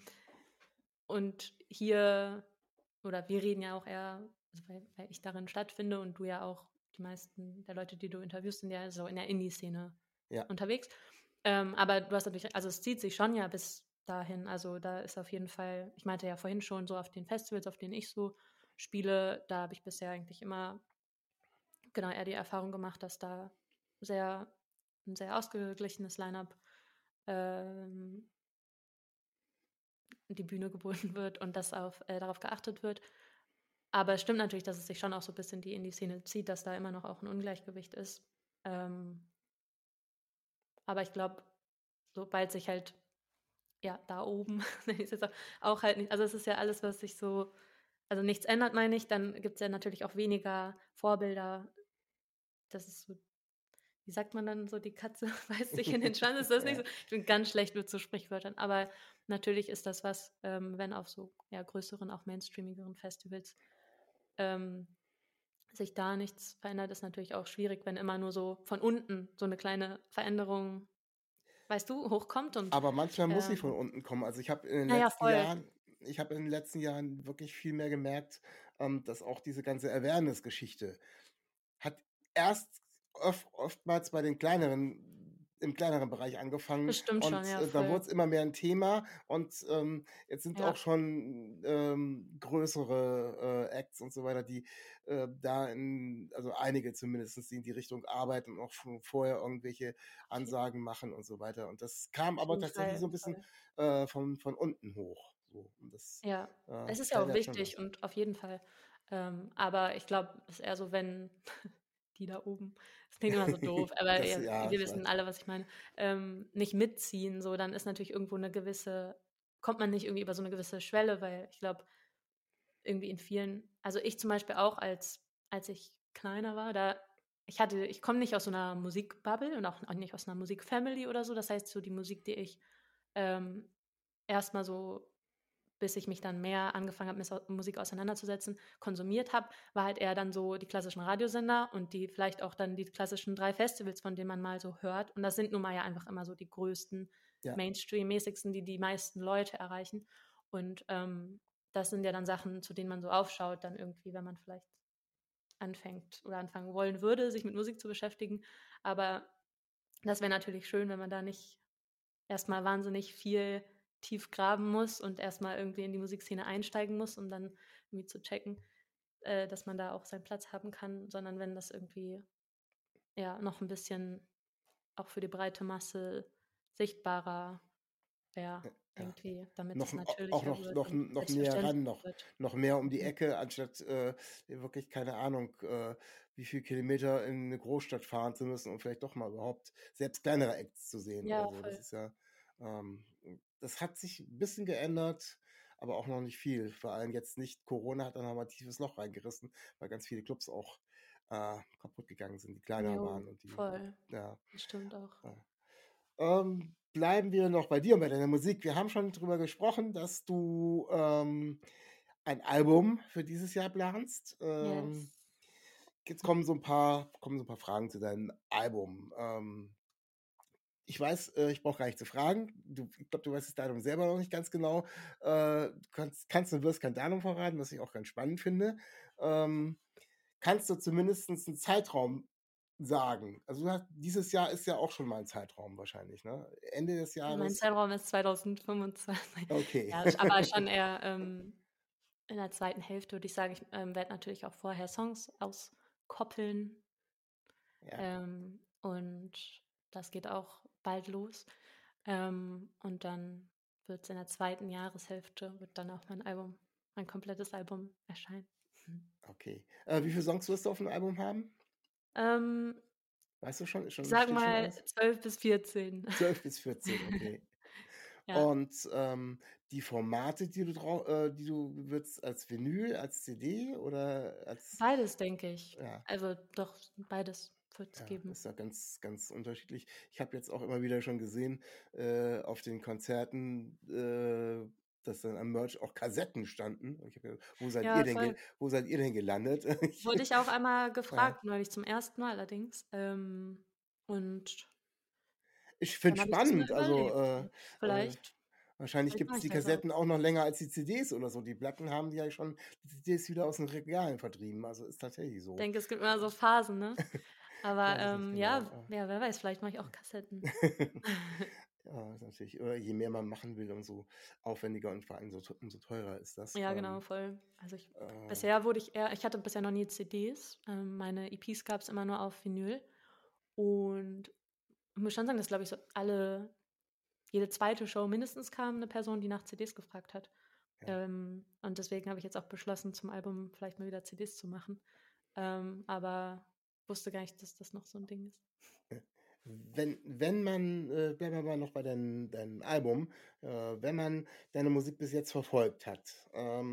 Und hier oder wir reden ja auch eher, also weil ich darin stattfinde und du ja auch die meisten der Leute, die du interviewst, sind ja so in der Indie-Szene ja. unterwegs. Aber du hast natürlich also, es zieht sich schon ja bis dahin. Also, da ist auf jeden Fall ich meinte ja vorhin schon so auf den Festivals, auf denen ich so spiele, da habe ich bisher eigentlich immer genau eher die Erfahrung gemacht, dass da sehr 'n sehr ausgeglichenes Line-up, ähm, die Bühne geboten wird und dass darauf geachtet wird. Aber es stimmt natürlich, dass es sich schon auch so 'n bisschen die in die Szene zieht, dass da immer noch auch 'n Ungleichgewicht ist. Ähm, aber ich glaube, sobald sich halt ja, da oben, nenne ich's jetzt auch halt nicht also, es ist ja alles, was sich so also, nichts ändert, meine ich, dann gibt's ja natürlich auch weniger Vorbilder. Das ist so wie sagt man dann so, die Katze beißt sich in den Schwanz, ist das nicht so? Ja. Ich bin ganz schlecht mit so Sprichwörtern, aber natürlich ist das was, wenn auf so, ja, größeren, auch mainstreamigeren Festivals, ähm, sich da nichts verändert, ist natürlich auch schwierig, wenn immer nur so von unten so 'ne kleine Veränderung, weißt du, hochkommt und, Aber manchmal muss sie von ähm unten kommen. Also voll. ich habe in den letzten Jahren wirklich viel mehr gemerkt, dass auch diese ganze Awareness-Geschichte hat erst oftmals bei den kleineren im kleineren Bereich angefangen Das stimmt schon, und ja, dann wurde voll. es immer mehr ein Thema und jetzt sind auch Ja, schon größere Acts und so weiter, die also einige zumindest, die in die Richtung arbeiten und auch schon vorher irgendwelche auf je Ansagen machen und so weiter. Und das kam auf aber jeden tatsächlich so Fall, ein bisschen voll. von unten hoch. So. Und das Ja, es ist ja auch verändert schon wichtig was. und auf jeden Fall. Aber ich glaube, es ist eher so, wenn die da oben, das klingt immer so doof, aber Das, ja, ja, wir ich wissen weiß. alle, was ich meine, nicht mitziehen, so, dann ist natürlich irgendwo eine gewisse, kommt man nicht irgendwie über so eine gewisse Schwelle, weil ich glaube, irgendwie in vielen, also ich zum Beispiel auch, als ich kleiner war, ich komme nicht aus so einer Musikbubble und auch nicht aus einer Musikfamily oder so. Das heißt, so die Musik, die ich ähm, erstmal so, bis ich mich dann mehr angefangen habe, mit Musik auseinanderzusetzen, konsumiert habe, war halt eher dann so die klassischen Radiosender und die vielleicht auch dann die klassischen 3 Festivals, von denen man mal so hört. Und das sind nun mal ja einfach immer so die größten, Ja, Mainstream-mäßigsten, die die meisten Leute erreichen. Und das sind ja dann Sachen, zu denen man so aufschaut, dann irgendwie, wenn man vielleicht anfängt oder anfangen wollen würde, sich mit Musik zu beschäftigen. Aber das wäre natürlich schön, wenn man da nicht erstmal wahnsinnig viel tief graben muss und erstmal irgendwie in die Musikszene einsteigen muss, um dann irgendwie zu checken, dass man da auch seinen Platz haben kann, sondern wenn das irgendwie ja noch ein bisschen auch für die breite Masse sichtbarer wäre, ja. irgendwie, damit Noch, es auch natürlicher noch, wird noch, und noch näher ran, selbstverständlich wird. noch mehr um die Mhm. Ecke, anstatt wirklich, keine Ahnung, wie viel Kilometer in eine Großstadt fahren zu müssen, um vielleicht doch mal überhaupt selbst kleinere Acts zu sehen Ja, oder so. Das voll. ist ja, ähm, das hat sich ein bisschen geändert, aber auch noch nicht viel. Vor allem jetzt nicht. Corona hat dann nochmal ein tiefes Loch reingerissen, weil ganz viele Clubs auch kaputt gegangen sind, die kleiner Jo, waren und die, voll. ja. Das stimmt auch. ja. Bleiben wir noch bei dir und bei deiner Musik. Wir haben schon drüber gesprochen, dass du ein Album für dieses Jahr planst. Yes. Jetzt kommen so ein paar Fragen zu deinem Album. Ich weiß, ich brauche gar nicht zu fragen. Ich glaube, du weißt das Datum selber noch nicht ganz genau. Du kannst und wirst kein Datum verraten, was ich auch ganz spannend finde. Ähm, kannst du zumindest einen Zeitraum sagen? Also dieses Jahr ist ja auch schon mal ein Zeitraum wahrscheinlich, ne? Ende des Mein Jahres. Zeitraum ist 2025. Okay. Ja, aber schon eher in der zweiten Hälfte würde ich sagen. Ich werde natürlich auch vorher Songs auskoppeln. Ja, Und das geht auch bald los. Und dann wird es in der zweiten Jahreshälfte, wird dann auch mein komplettes Album erscheinen. okay. Wie viele Songs wirst du auf dem Album haben? Ähm, Weißt du schon? ich Schon sage steht schon mal alles? 12 bis 14. 12 bis 14, okay. Ja, Und die Formate, die du würdest als Vinyl, als CD oder als, beides, denke ich. ja, Also doch, beides wird es ja, geben. ist ja ganz, ganz unterschiedlich. Ich habe jetzt auch immer wieder schon gesehen auf den Konzerten, dass dann am Merch auch Kassetten standen. Und ich habe gedacht, Ja, voll. wo seid ihr denn gelandet? Wurde ich auch einmal Ja. gefragt, neulich zum ersten Mal allerdings. Und Ich finde dann habe ich das mir spannend. Also überlegt. äh, Vielleicht, wahrscheinlich vielleicht gibt mache es ich die das auch. Kassetten auch noch länger als die CDs oder so. Die Platten haben die ja schon die CDs wieder aus den Regalen vertrieben. Also ist tatsächlich Ich so. denke, es gibt immer so Phasen, ne? Ich Aber weiß es nicht ja, genau. ja, wer weiß, vielleicht mache ich auch Kassetten. Ja, ist natürlich. Oder je mehr man machen will, umso aufwendiger und vor allem umso teurer ist das. Ja, genau, voll. Also Äh, bisher ich hatte bisher noch nie CDs. Meine EPs gab es immer nur auf Vinyl. Und ich muss schon sagen, dass, glaube ich, so jede zweite Show mindestens kam eine Person, die nach CDs gefragt hat. ja. Und deswegen habe ich jetzt auch beschlossen, zum Album vielleicht mal wieder CDs zu machen. Aber wusste gar nicht, dass das noch so ein Ding ist. Wenn man, bleiben wir mal noch bei deinem Album, wenn man deine Musik bis jetzt verfolgt hat,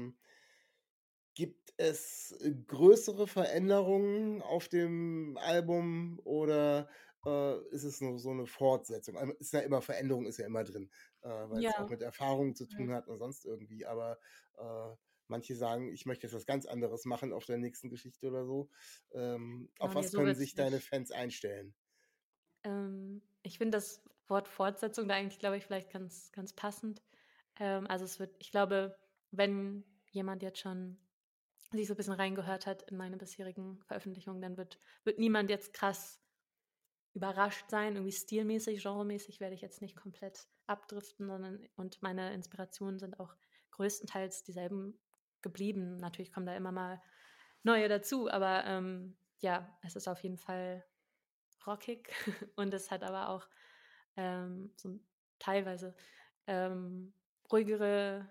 gibt es größere Veränderungen auf dem Album oder ist es nur so eine Fortsetzung? Ist ja immer Veränderung, ist ja immer drin, weil es auch Ja, mit Erfahrung zu voll. tun hat und sonst irgendwie. Aber manche sagen, ich möchte jetzt was ganz anderes machen auf der nächsten Geschichte oder so. Genau, Auf nee, was so können wird's sich deine nicht. Fans einstellen? Ich finde das Wort Fortsetzung da eigentlich, glaube ich, vielleicht ganz, ganz passend. Also ich glaube, wenn jemand jetzt schon sich so ein bisschen reingehört hat in meine bisherigen Veröffentlichungen, dann wird niemand jetzt krass überrascht sein, irgendwie stilmäßig, genremäßig werde ich jetzt nicht komplett abdriften, und meine Inspirationen sind auch größtenteils dieselben geblieben. Natürlich kommen da immer mal neue dazu, aber ja, es ist auf jeden Fall rockig und es hat aber auch so teilweise ruhigere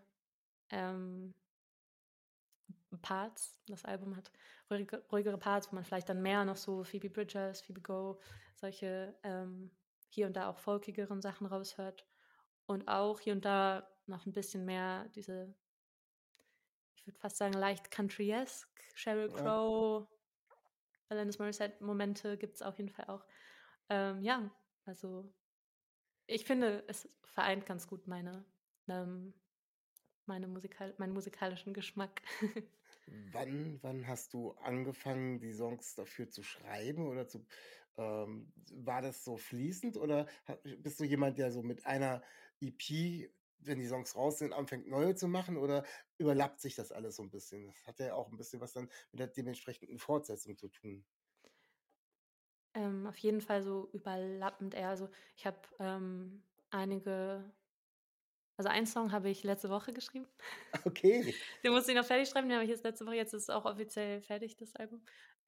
Parts. Das Album hat ruhigere Parts, wo man vielleicht dann mehr noch so Phoebe Bridgers, Phoebe Go, solche hier und da auch folkigeren Sachen raushört. Und auch hier und da noch ein bisschen mehr diese, ich würde fast sagen, leicht country-esque, Sheryl Ja. Crow, Alanis Morissette-Momente gibt es auf jeden Fall auch. Ja, also ich finde, es vereint ganz gut meinen musikalischen Geschmack. Wann hast du angefangen, die Songs dafür zu schreiben oder war das so fließend oder bist du jemand, der so mit einer EP, wenn die Songs raus sind, anfängt neue zu machen oder überlappt sich das alles so ein bisschen? Das hat ja auch ein bisschen was dann mit der dementsprechenden Fortsetzung zu tun. Auf jeden Fall so überlappend eher. Also ich habe einen Song habe ich letzte Woche geschrieben. Okay. Den musste ich noch fertig schreiben, den habe ich jetzt letzte Woche, jetzt ist es auch offiziell fertig, das Album.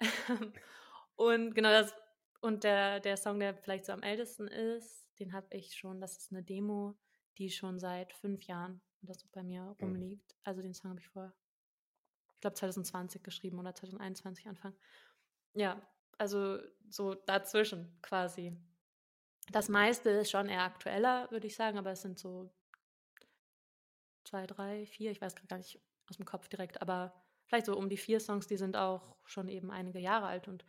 Und genau und der Song, der vielleicht so am ältesten ist, den habe ich schon, das ist eine Demo, die schon seit 5 Jahren oder so bei mir rumliegt. Also den Song habe ich ich glaube 2020 geschrieben oder 2021 Anfang. Ja, also so dazwischen quasi. Das meiste ist schon eher aktueller, würde ich sagen, aber es sind so 2, 3, 4, ich weiß gar nicht aus dem Kopf direkt, aber vielleicht so um die 4 Songs, die sind auch schon eben einige Jahre alt und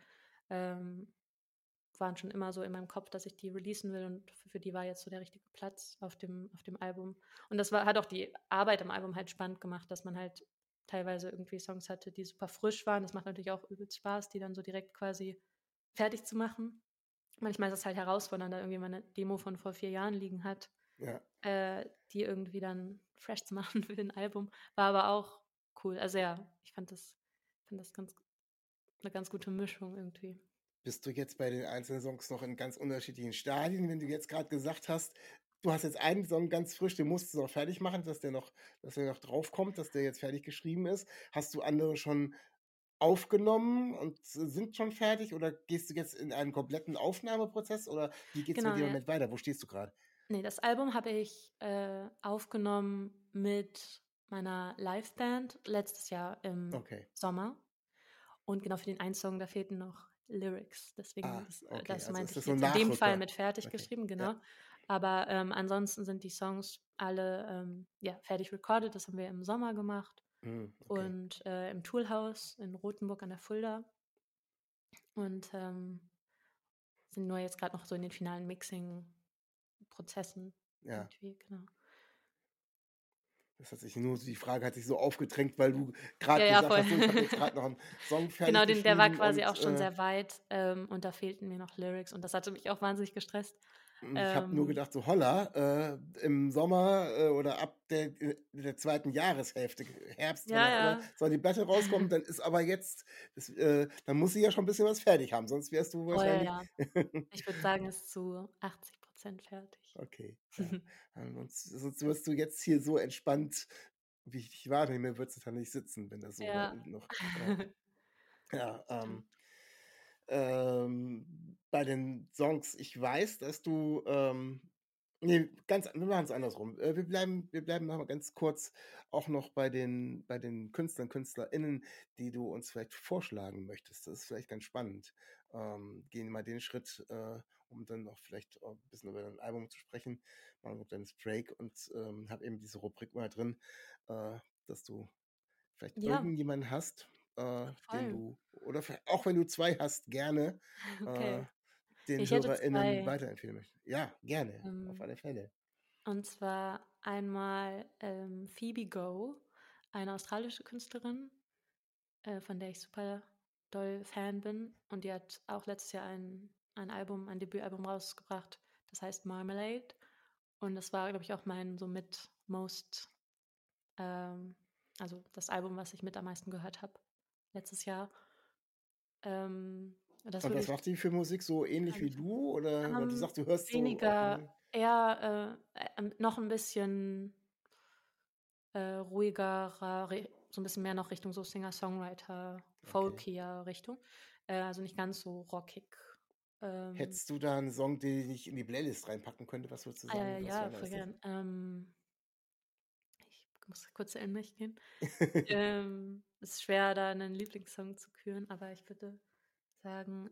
waren schon immer so in meinem Kopf, dass ich die releasen will und für die war jetzt so der richtige Platz auf dem Album. Und hat auch die Arbeit am Album halt spannend gemacht, dass man halt teilweise irgendwie Songs hatte, die super frisch waren. Das macht natürlich auch übelst Spaß, die dann so direkt quasi fertig zu machen. Manchmal ist es halt herausfordernd, da irgendwie mal eine Demo von vor 4 Jahren liegen hat, Ja. die irgendwie dann fresh zu machen für ein Album. War aber auch cool. Also ja, ich fand das eine ganz gute Mischung irgendwie. Bist du jetzt bei den einzelnen Songs noch in ganz unterschiedlichen Stadien, wenn du jetzt gerade gesagt hast, du hast jetzt einen Song ganz frisch, den musst du noch fertig machen, dass der noch draufkommt, dass der jetzt fertig geschrieben ist. Hast du andere schon aufgenommen und sind schon fertig oder gehst du jetzt in einen kompletten Aufnahmeprozess oder wie geht's mit Genau, dir im ja. Moment weiter? Wo stehst du gerade? Nee, das Album habe ich aufgenommen mit meiner Liveband letztes Jahr im Okay. Sommer. Und genau für den einen Song, da fehlten noch Lyrics. Deswegen, Okay. das Also ist meinte das ich so ein jetzt in dem Fall Nachrücker? mit fertig Okay. geschrieben, Ja. genau. Aber ansonsten sind die Songs alle ja, fertig recorded. Das haben wir im Sommer gemacht. Okay. Und im Toolhouse in Rothenburg an der Fulda. Und sind nur jetzt gerade noch so in den finalen Mixing-Prozessen. Ja. Irgendwie, genau. Die Frage hat sich so aufgedrängt, weil du Ja, gerade ja, gesagt voll. hast, so, ich habe jetzt gerade noch einen Song fertig Genau, der war geschrieben quasi und auch schon sehr weit und da fehlten mir noch Lyrics und das hatte mich auch wahnsinnig gestresst. ich habe nur gedacht, so holla, im Sommer oder ab der zweiten Jahreshälfte, Herbst, wann Ja, auch immer, ja. soll die Platte rauskommen, dann ist aber jetzt, dann muss sie ja schon ein bisschen was fertig haben, sonst wärst du Oh ja, wahrscheinlich. ja. Ich würde sagen, es ist zu 80% fertig. Okay, ja. Sonst wirst du jetzt hier so entspannt, wie ich dich wahrnehme, würdest du da nicht sitzen, wenn das so Ja. noch. Ja, bei den Songs, ich weiß, dass du, ne, wir machen es andersrum. Wir bleiben noch mal ganz kurz auch noch bei den Künstlern, KünstlerInnen, die du uns vielleicht vorschlagen möchtest. Das ist vielleicht ganz spannend. Gehen mal den Schritt, um dann auch vielleicht auch 'n bisschen über dein Album zu sprechen, machen wir 'n kleines Break und, habe eben diese Rubrik mal drin, dass du vielleicht Ja, irgendjemanden hast, den voll. du oder auch wenn du 2 hast, gerne, äh, Okay. den Ich hätte HörerInnen 2. weiterempfehlen möchtest. Ja, gerne, auf Ähm, alle Fälle. und zwar einmal Phoebe Go, eine australische Künstlerin, von der ich super doll Fan bin. Und die hat auch letztes Jahr ein Debütalbum rausgebracht, das heißt Marmalade. Und das war, glaube ich, auch mein so mit also das Album, was ich mit am meisten gehört habe letztes Jahr. Das Und würde was ich macht die für Musik? So ähnlich wie anfangen. du? Oder weil du sagst, du hörst so auch Weniger, eher noch ein bisschen ruhigerer, so ein bisschen mehr noch Richtung so Singer-Songwriter, okay. folkier Richtung. Also nicht ganz so rockig. Ähm, Hättest du da einen Song, den ich in die Playlist reinpacken könnte? Was würdest du sagen, was für ja, einer voll ist das? gern. Ich muss kurz in mich gehen. Es ist schwer, da einen Lieblingssong zu küren, aber ich würde sagen,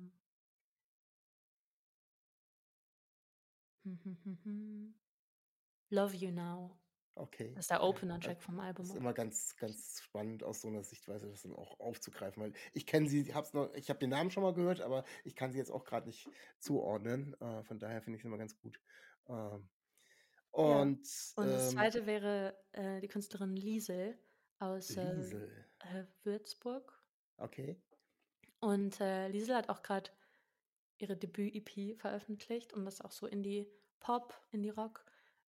Love You Now. Okay, Das ist der ja. Opener-Track vom Das Album ist auch. immer ganz, ganz spannend aus so einer Sichtweise, das dann auch aufzugreifen, weil ich kenne sie, ich habe den Namen schon mal gehört, aber ich kann sie jetzt auch gerade nicht zuordnen. Von daher finde ich es immer ganz gut. Ähm, Ja. und Und das zweite wäre die Künstlerin Liesel aus Liesel, Würzburg. okay. Und Liesel hat auch gerade ihre Debüt-EP veröffentlicht und das ist auch so Indie-Pop, Indie-Rock.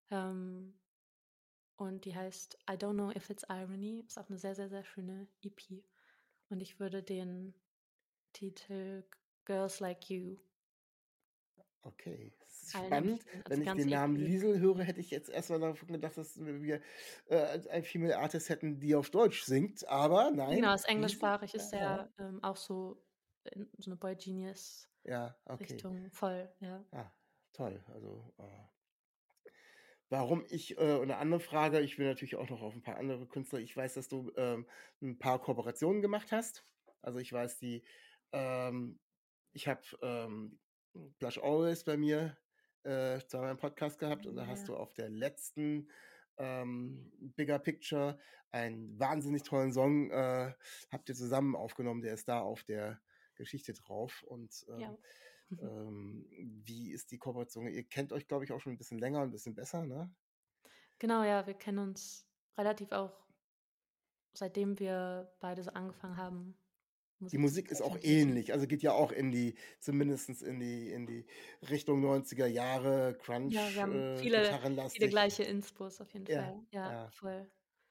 Und die heißt I Don't Know If It's Irony. Ist auch eine sehr, sehr, sehr schöne EP. Und ich würde den Titel Girls Like You Okay, das ist allen spannend. empfehlen. Also Wenn die ich ganze den Namen EP. Liesel höre, hätte ich jetzt erstmal davon gedacht, dass wir ein Female Artist hätten, die auf Deutsch singt. Aber Genau, nein, ist Liesel, englischsprachig, ist ja, sehr auch so in so eine Boy Genius ja, okay. Richtung voll, ja. Ah, toll. Also, warum ich eine andere Frage, ich will natürlich auch noch auf ein paar andere Künstler. Ich weiß, dass du ein paar Kooperationen gemacht hast. Also ich weiß, ähm, ich habe Blush Always bei mir zweimal im Podcast gehabt und da hast Ja, du auf der letzten Bigger Picture einen wahnsinnig tollen Song habt ihr zusammen aufgenommen, der ist da auf der Geschichte drauf und ja. wie ist die Kooperation? Ihr kennt euch, glaube ich, auch schon ein bisschen länger und ein bisschen besser, ne? Genau, ja, wir kennen uns relativ auch, seitdem wir beide so angefangen haben, Die Musik zu Musik ist auch veröffentlichen. ähnlich, also geht ja auch zumindest in die Richtung 90er Jahre, Crunch, Ja, wir haben viele gitarrenlastig. gleiche Inspos auf jeden Ja, Fall. Ja, ja, voll.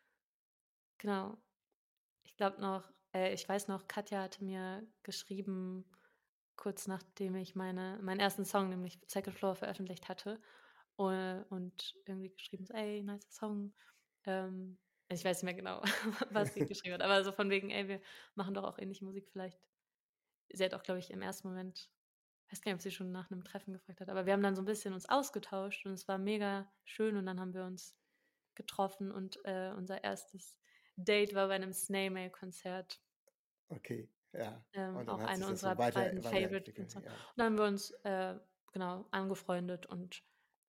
Genau. Ich glaube noch, ich weiß noch, Katja hatte mir geschrieben, kurz nachdem ich meinen ersten Song, nämlich Second Floor, veröffentlicht hatte. Und irgendwie geschrieben, so, ey, nicer Song. Ich weiß nicht mehr genau, was sie geschrieben hat, aber so von wegen, ey, wir machen doch auch ähnliche Musik vielleicht. Sie hat auch, glaube ich, im ersten Moment, weiß gar nicht, ob sie schon nach einem Treffen gefragt hat, aber wir haben dann so ein bisschen uns ausgetauscht und es war mega schön und dann haben wir uns getroffen und unser erstes Date war bei einem Snail-Mail-Konzert. okay, ja. Und dann Auch hat sich eine das so unserer beiden weiterentwickelt, Favorite-Künstler. ja. Und dann haben wir uns genau angefreundet und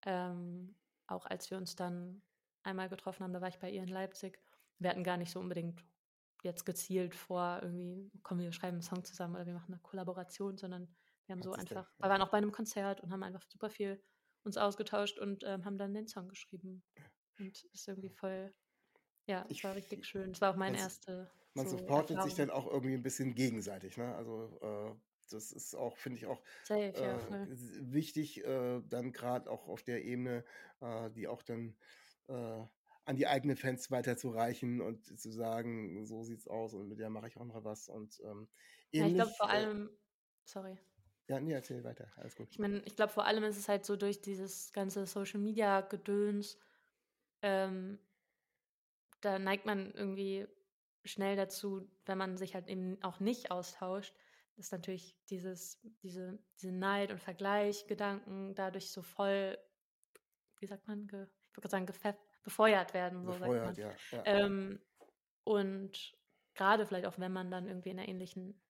auch als wir uns dann einmal getroffen haben, da war ich bei ihr in Leipzig. Wir hatten gar nicht so unbedingt jetzt gezielt vor, irgendwie, komm, wir schreiben einen Song zusammen oder wir machen eine Kollaboration, sondern wir haben so Hat sich dann, einfach, wir waren auch bei einem Konzert und haben einfach super viel uns ausgetauscht und haben dann den Song geschrieben. Und ist irgendwie voll, ja, es ich, war richtig schön. Es war auch meine man, erste man so supportet sich Erfahrung. dann auch irgendwie ein bisschen gegenseitig, ne? Also das ist auch, finde ich auch Safe, ja, voll. wichtig, dann gerade auch auf der Ebene, die auch dann äh, an die eigenen Fans weiterzureichen und zu sagen, so sieht's aus und mit der mache ich auch noch was und Ja, ich glaube ähnlich, vor allem, sorry. ja, nee, erzähl weiter, alles gut. Ich meine, ich glaube vor allem ist es halt so durch dieses ganze Social Media Gedöns, ähm, da neigt man irgendwie schnell dazu, wenn man sich halt eben auch nicht austauscht, dass natürlich diese Neid- und Vergleichgedanken dadurch so voll, wie sagt man, ich würde gerade sagen, befeuert werden, so sagt Befeuert, man. ja, ja, Ähm, und gerade vielleicht auch, wenn man dann irgendwie in einer ähnlichen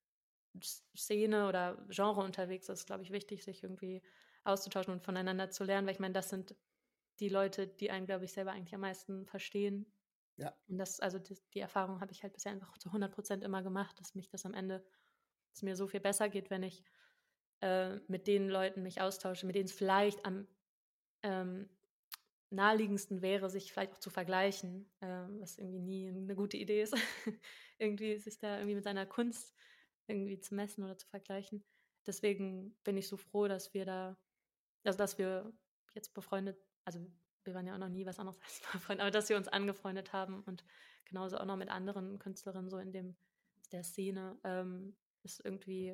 Szene oder Genre unterwegs ist, glaube ich, wichtig, sich irgendwie auszutauschen und voneinander zu lernen, weil ich meine, das sind die Leute, die einen, glaube ich, selber eigentlich am meisten verstehen. ja, Und also die Erfahrung habe ich halt bisher einfach zu 100% immer gemacht, dass mich das am Ende, dass es mir so viel besser geht, wenn ich mit den Leuten mich austausche, mit denen es vielleicht am ähm, naheliegendsten wäre, sich vielleicht auch zu vergleichen, was irgendwie nie eine gute Idee ist, irgendwie sich da irgendwie mit seiner Kunst irgendwie zu messen oder zu vergleichen. Deswegen bin ich so froh, dass dass wir jetzt befreundet, also wir waren ja auch noch nie was anderes als befreundet, aber dass wir uns angefreundet haben und genauso auch noch mit anderen Künstlerinnen so in der Szene, ist irgendwie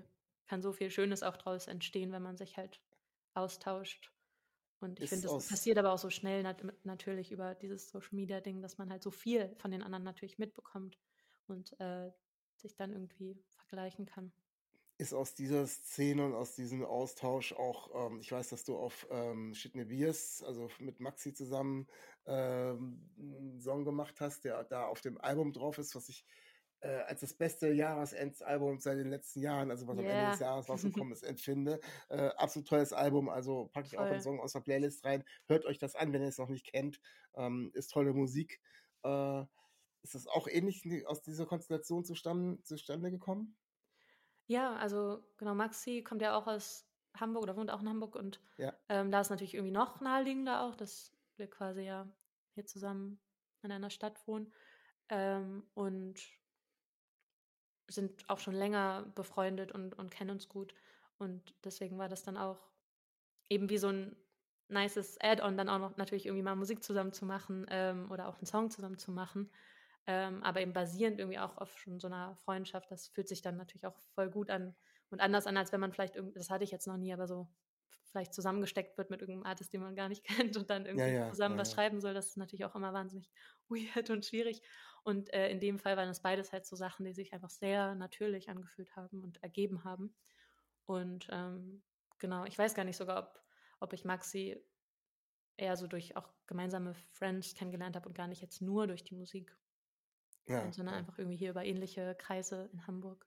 kann so viel Schönes auch draus entstehen, wenn man sich halt austauscht. Und ich finde, das passiert aber auch so schnell natürlich über dieses Social-Media-Ding, dass man halt so viel von den anderen natürlich mitbekommt und sich dann irgendwie vergleichen kann. Ist aus dieser Szene und aus diesem Austausch auch, ich weiß, dass du auf Shitney Beers, also mit Maxi zusammen, einen Song gemacht hast, der da auf dem Album drauf ist, was ich als das beste Jahresendalbum seit den letzten Jahren, also was am Ende des Jahres rausgekommen ist, empfinde. Absolut tolles Album, also packe ich auch einen Song aus der Playlist rein. Hört euch das an, wenn ihr es noch nicht kennt. Ist tolle Musik. Ist das auch ähnlich aus dieser Konstellation zustande gekommen? Ja, also genau, Maxi kommt ja auch aus Hamburg oder wohnt auch in Hamburg und da ist natürlich irgendwie noch naheliegender auch, dass wir quasi ja hier zusammen in einer Stadt wohnen und sind auch schon länger befreundet und kennen uns gut. Und deswegen war das dann auch eben wie so ein nices Add-on, dann auch noch natürlich irgendwie mal Musik zusammen zu machen oder auch einen Song zusammen zu machen. Aber eben basierend irgendwie auch auf schon so einer Freundschaft. Das fühlt sich dann natürlich auch voll gut an und anders an, als wenn man vielleicht das hatte ich jetzt noch nie, aber so vielleicht zusammengesteckt wird mit irgendeinem Artist, den man gar nicht kennt und dann irgendwie zusammen was schreiben soll. Das ist natürlich auch immer wahnsinnig weird und schwierig. Und in dem Fall waren es beides halt so Sachen, die sich einfach sehr natürlich angefühlt haben und ergeben haben. Und genau, ich weiß gar nicht sogar, ob ich Maxi eher so durch auch gemeinsame Friends kennengelernt habe und gar nicht jetzt nur durch die Musik, sondern einfach irgendwie hier über ähnliche Kreise in Hamburg.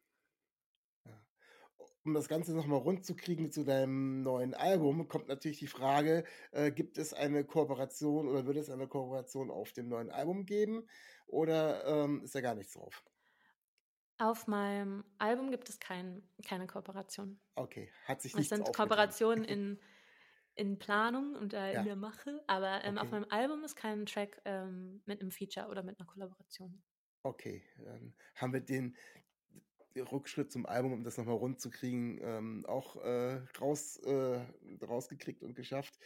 Um das Ganze nochmal rund zu kriegen zu deinem neuen Album, kommt natürlich die Frage, gibt es eine Kooperation oder wird es eine Kooperation auf dem neuen Album geben oder ist da gar nichts drauf? Auf meinem Album gibt es keine Kooperation. Okay, hat sich nichts aufgetan. Es sind Kooperationen in Planung und in der Mache, aber auf meinem Album ist kein Track mit einem Feature oder mit einer Kollaboration. Okay, dann haben wir den Rückschritt zum Album, um das nochmal rund zu kriegen, auch rausgekriegt und geschafft.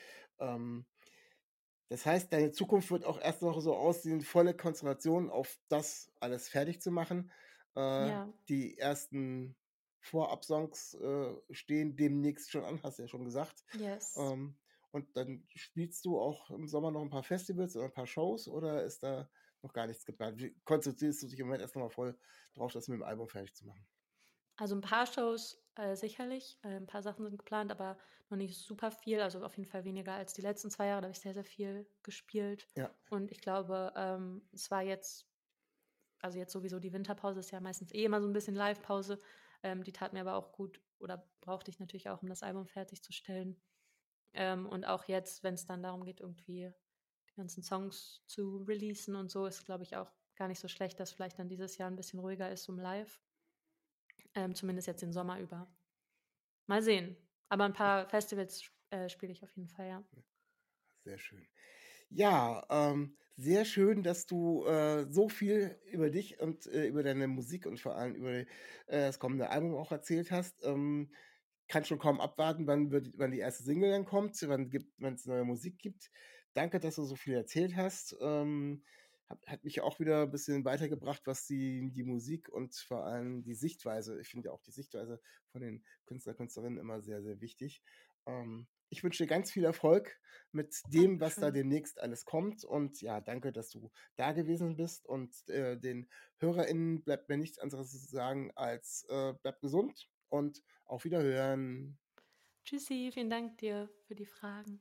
Das heißt, deine Zukunft wird auch erst noch so aussehen, volle Konzentration auf das alles fertig zu machen. Die ersten Vorab-Songs stehen demnächst schon an, hast du ja schon gesagt. Yes. Und dann spielst du auch im Sommer noch ein paar Festivals oder ein paar Shows oder ist da noch gar nichts geplant? Wie konzentrierst du dich im Moment erst nochmal voll drauf, das mit dem Album fertig zu machen? Also ein paar Shows sicherlich, ein paar Sachen sind geplant, aber noch nicht super viel, also auf jeden Fall weniger als die letzten 2 Jahre, da habe ich sehr, sehr viel gespielt. Ja. Und ich glaube, es war jetzt sowieso die Winterpause ist ja meistens immer so ein bisschen Live-Pause, die tat mir aber auch gut oder brauchte ich natürlich auch, um das Album fertigzustellen. Und auch jetzt, wenn es dann darum geht, irgendwie die ganzen Songs zu releasen und so, ist, glaube ich, auch gar nicht so schlecht, dass vielleicht dann dieses Jahr ein bisschen ruhiger ist um Live. Zumindest jetzt den Sommer über. Mal sehen. Aber ein paar Festivals spiele ich auf jeden Fall, ja. Sehr schön. Ja, sehr schön, dass du so viel über dich und über deine Musik und vor allem über das kommende Album auch erzählt hast. Kann schon kaum abwarten, wann die erste Single dann kommt, wann es neue Musik gibt. Danke, dass du so viel erzählt hast. Hat mich auch wieder ein bisschen weitergebracht, was die Musik und vor allem die Sichtweise, ich finde ja auch die Sichtweise von den Künstlerinnen immer sehr, sehr wichtig. Ich wünsche dir ganz viel Erfolg mit dem, was da demnächst alles kommt. Und ja, danke, dass du da gewesen bist. Und den HörerInnen bleibt mir nichts anderes zu sagen als bleibt gesund und auf Wiederhören. Tschüssi, vielen Dank dir für die Fragen.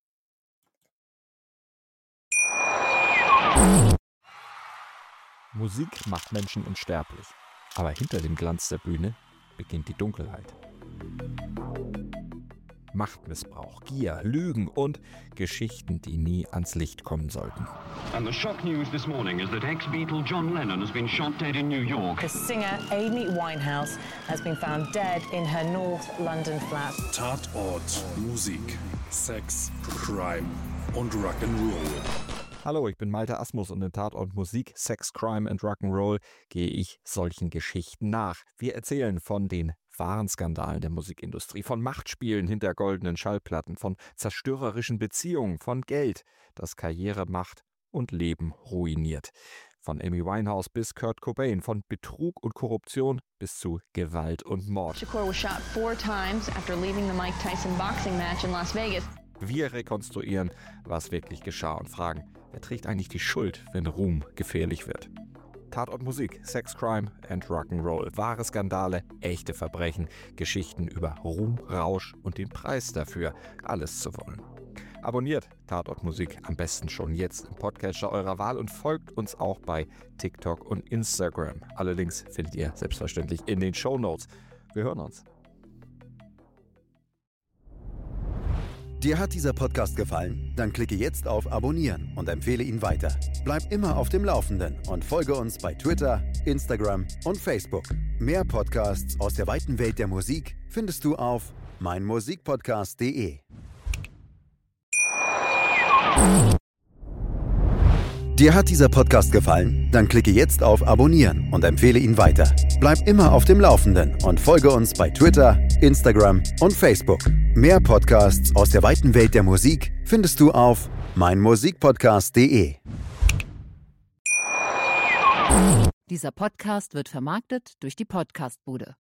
Musik macht Menschen unsterblich. Aber hinter dem Glanz der Bühne beginnt die Dunkelheit. Machtmissbrauch, Gier, Lügen und Geschichten, die nie ans Licht kommen sollten. And the shock news this morning is that ex-Beatle John Lennon has been shot dead in New York. The singer Amy Winehouse has been found dead in her North London flat. Tatort, Musik, Sex, Crime und Rock'n'Roll. Hallo, ich bin Malte Asmus und in Tatort Musik, Sex, Crime and Rock'n'Roll gehe ich solchen Geschichten nach. Wir erzählen von den wahren Skandalen der Musikindustrie, von Machtspielen hinter goldenen Schallplatten, von zerstörerischen Beziehungen, von Geld, das Karriere macht und Leben ruiniert. Von Amy Winehouse bis Kurt Cobain, von Betrug und Korruption bis zu Gewalt und Mord. Shakur was shot 4 times after leaving the Mike Tyson boxing match in Las Vegas. Wir rekonstruieren, was wirklich geschah und fragen, wer trägt eigentlich die Schuld, wenn Ruhm gefährlich wird? Tatort Musik, Sex, Crime and Rock'n'Roll. Wahre Skandale, echte Verbrechen, Geschichten über Ruhm, Rausch und den Preis dafür, alles zu wollen. Abonniert Tatort Musik am besten schon jetzt im Podcatcher eurer Wahl und folgt uns auch bei TikTok und Instagram. Alle Links findet ihr selbstverständlich in den Shownotes. Wir hören uns. Dir hat dieser Podcast gefallen? Dann klicke jetzt auf Abonnieren und empfehle ihn weiter. Bleib immer auf dem Laufenden und folge uns bei Twitter, Instagram und Facebook. Mehr Podcasts aus der weiten Welt der Musik findest du auf meinmusikpodcast.de. Dir hat dieser Podcast gefallen? Dann klicke jetzt auf Abonnieren und empfehle ihn weiter. Bleib immer auf dem Laufenden und folge uns bei Twitter, Instagram und Facebook. Mehr Podcasts aus der weiten Welt der Musik findest du auf meinmusikpodcast.de. Dieser Podcast wird vermarktet durch die Podcastbude.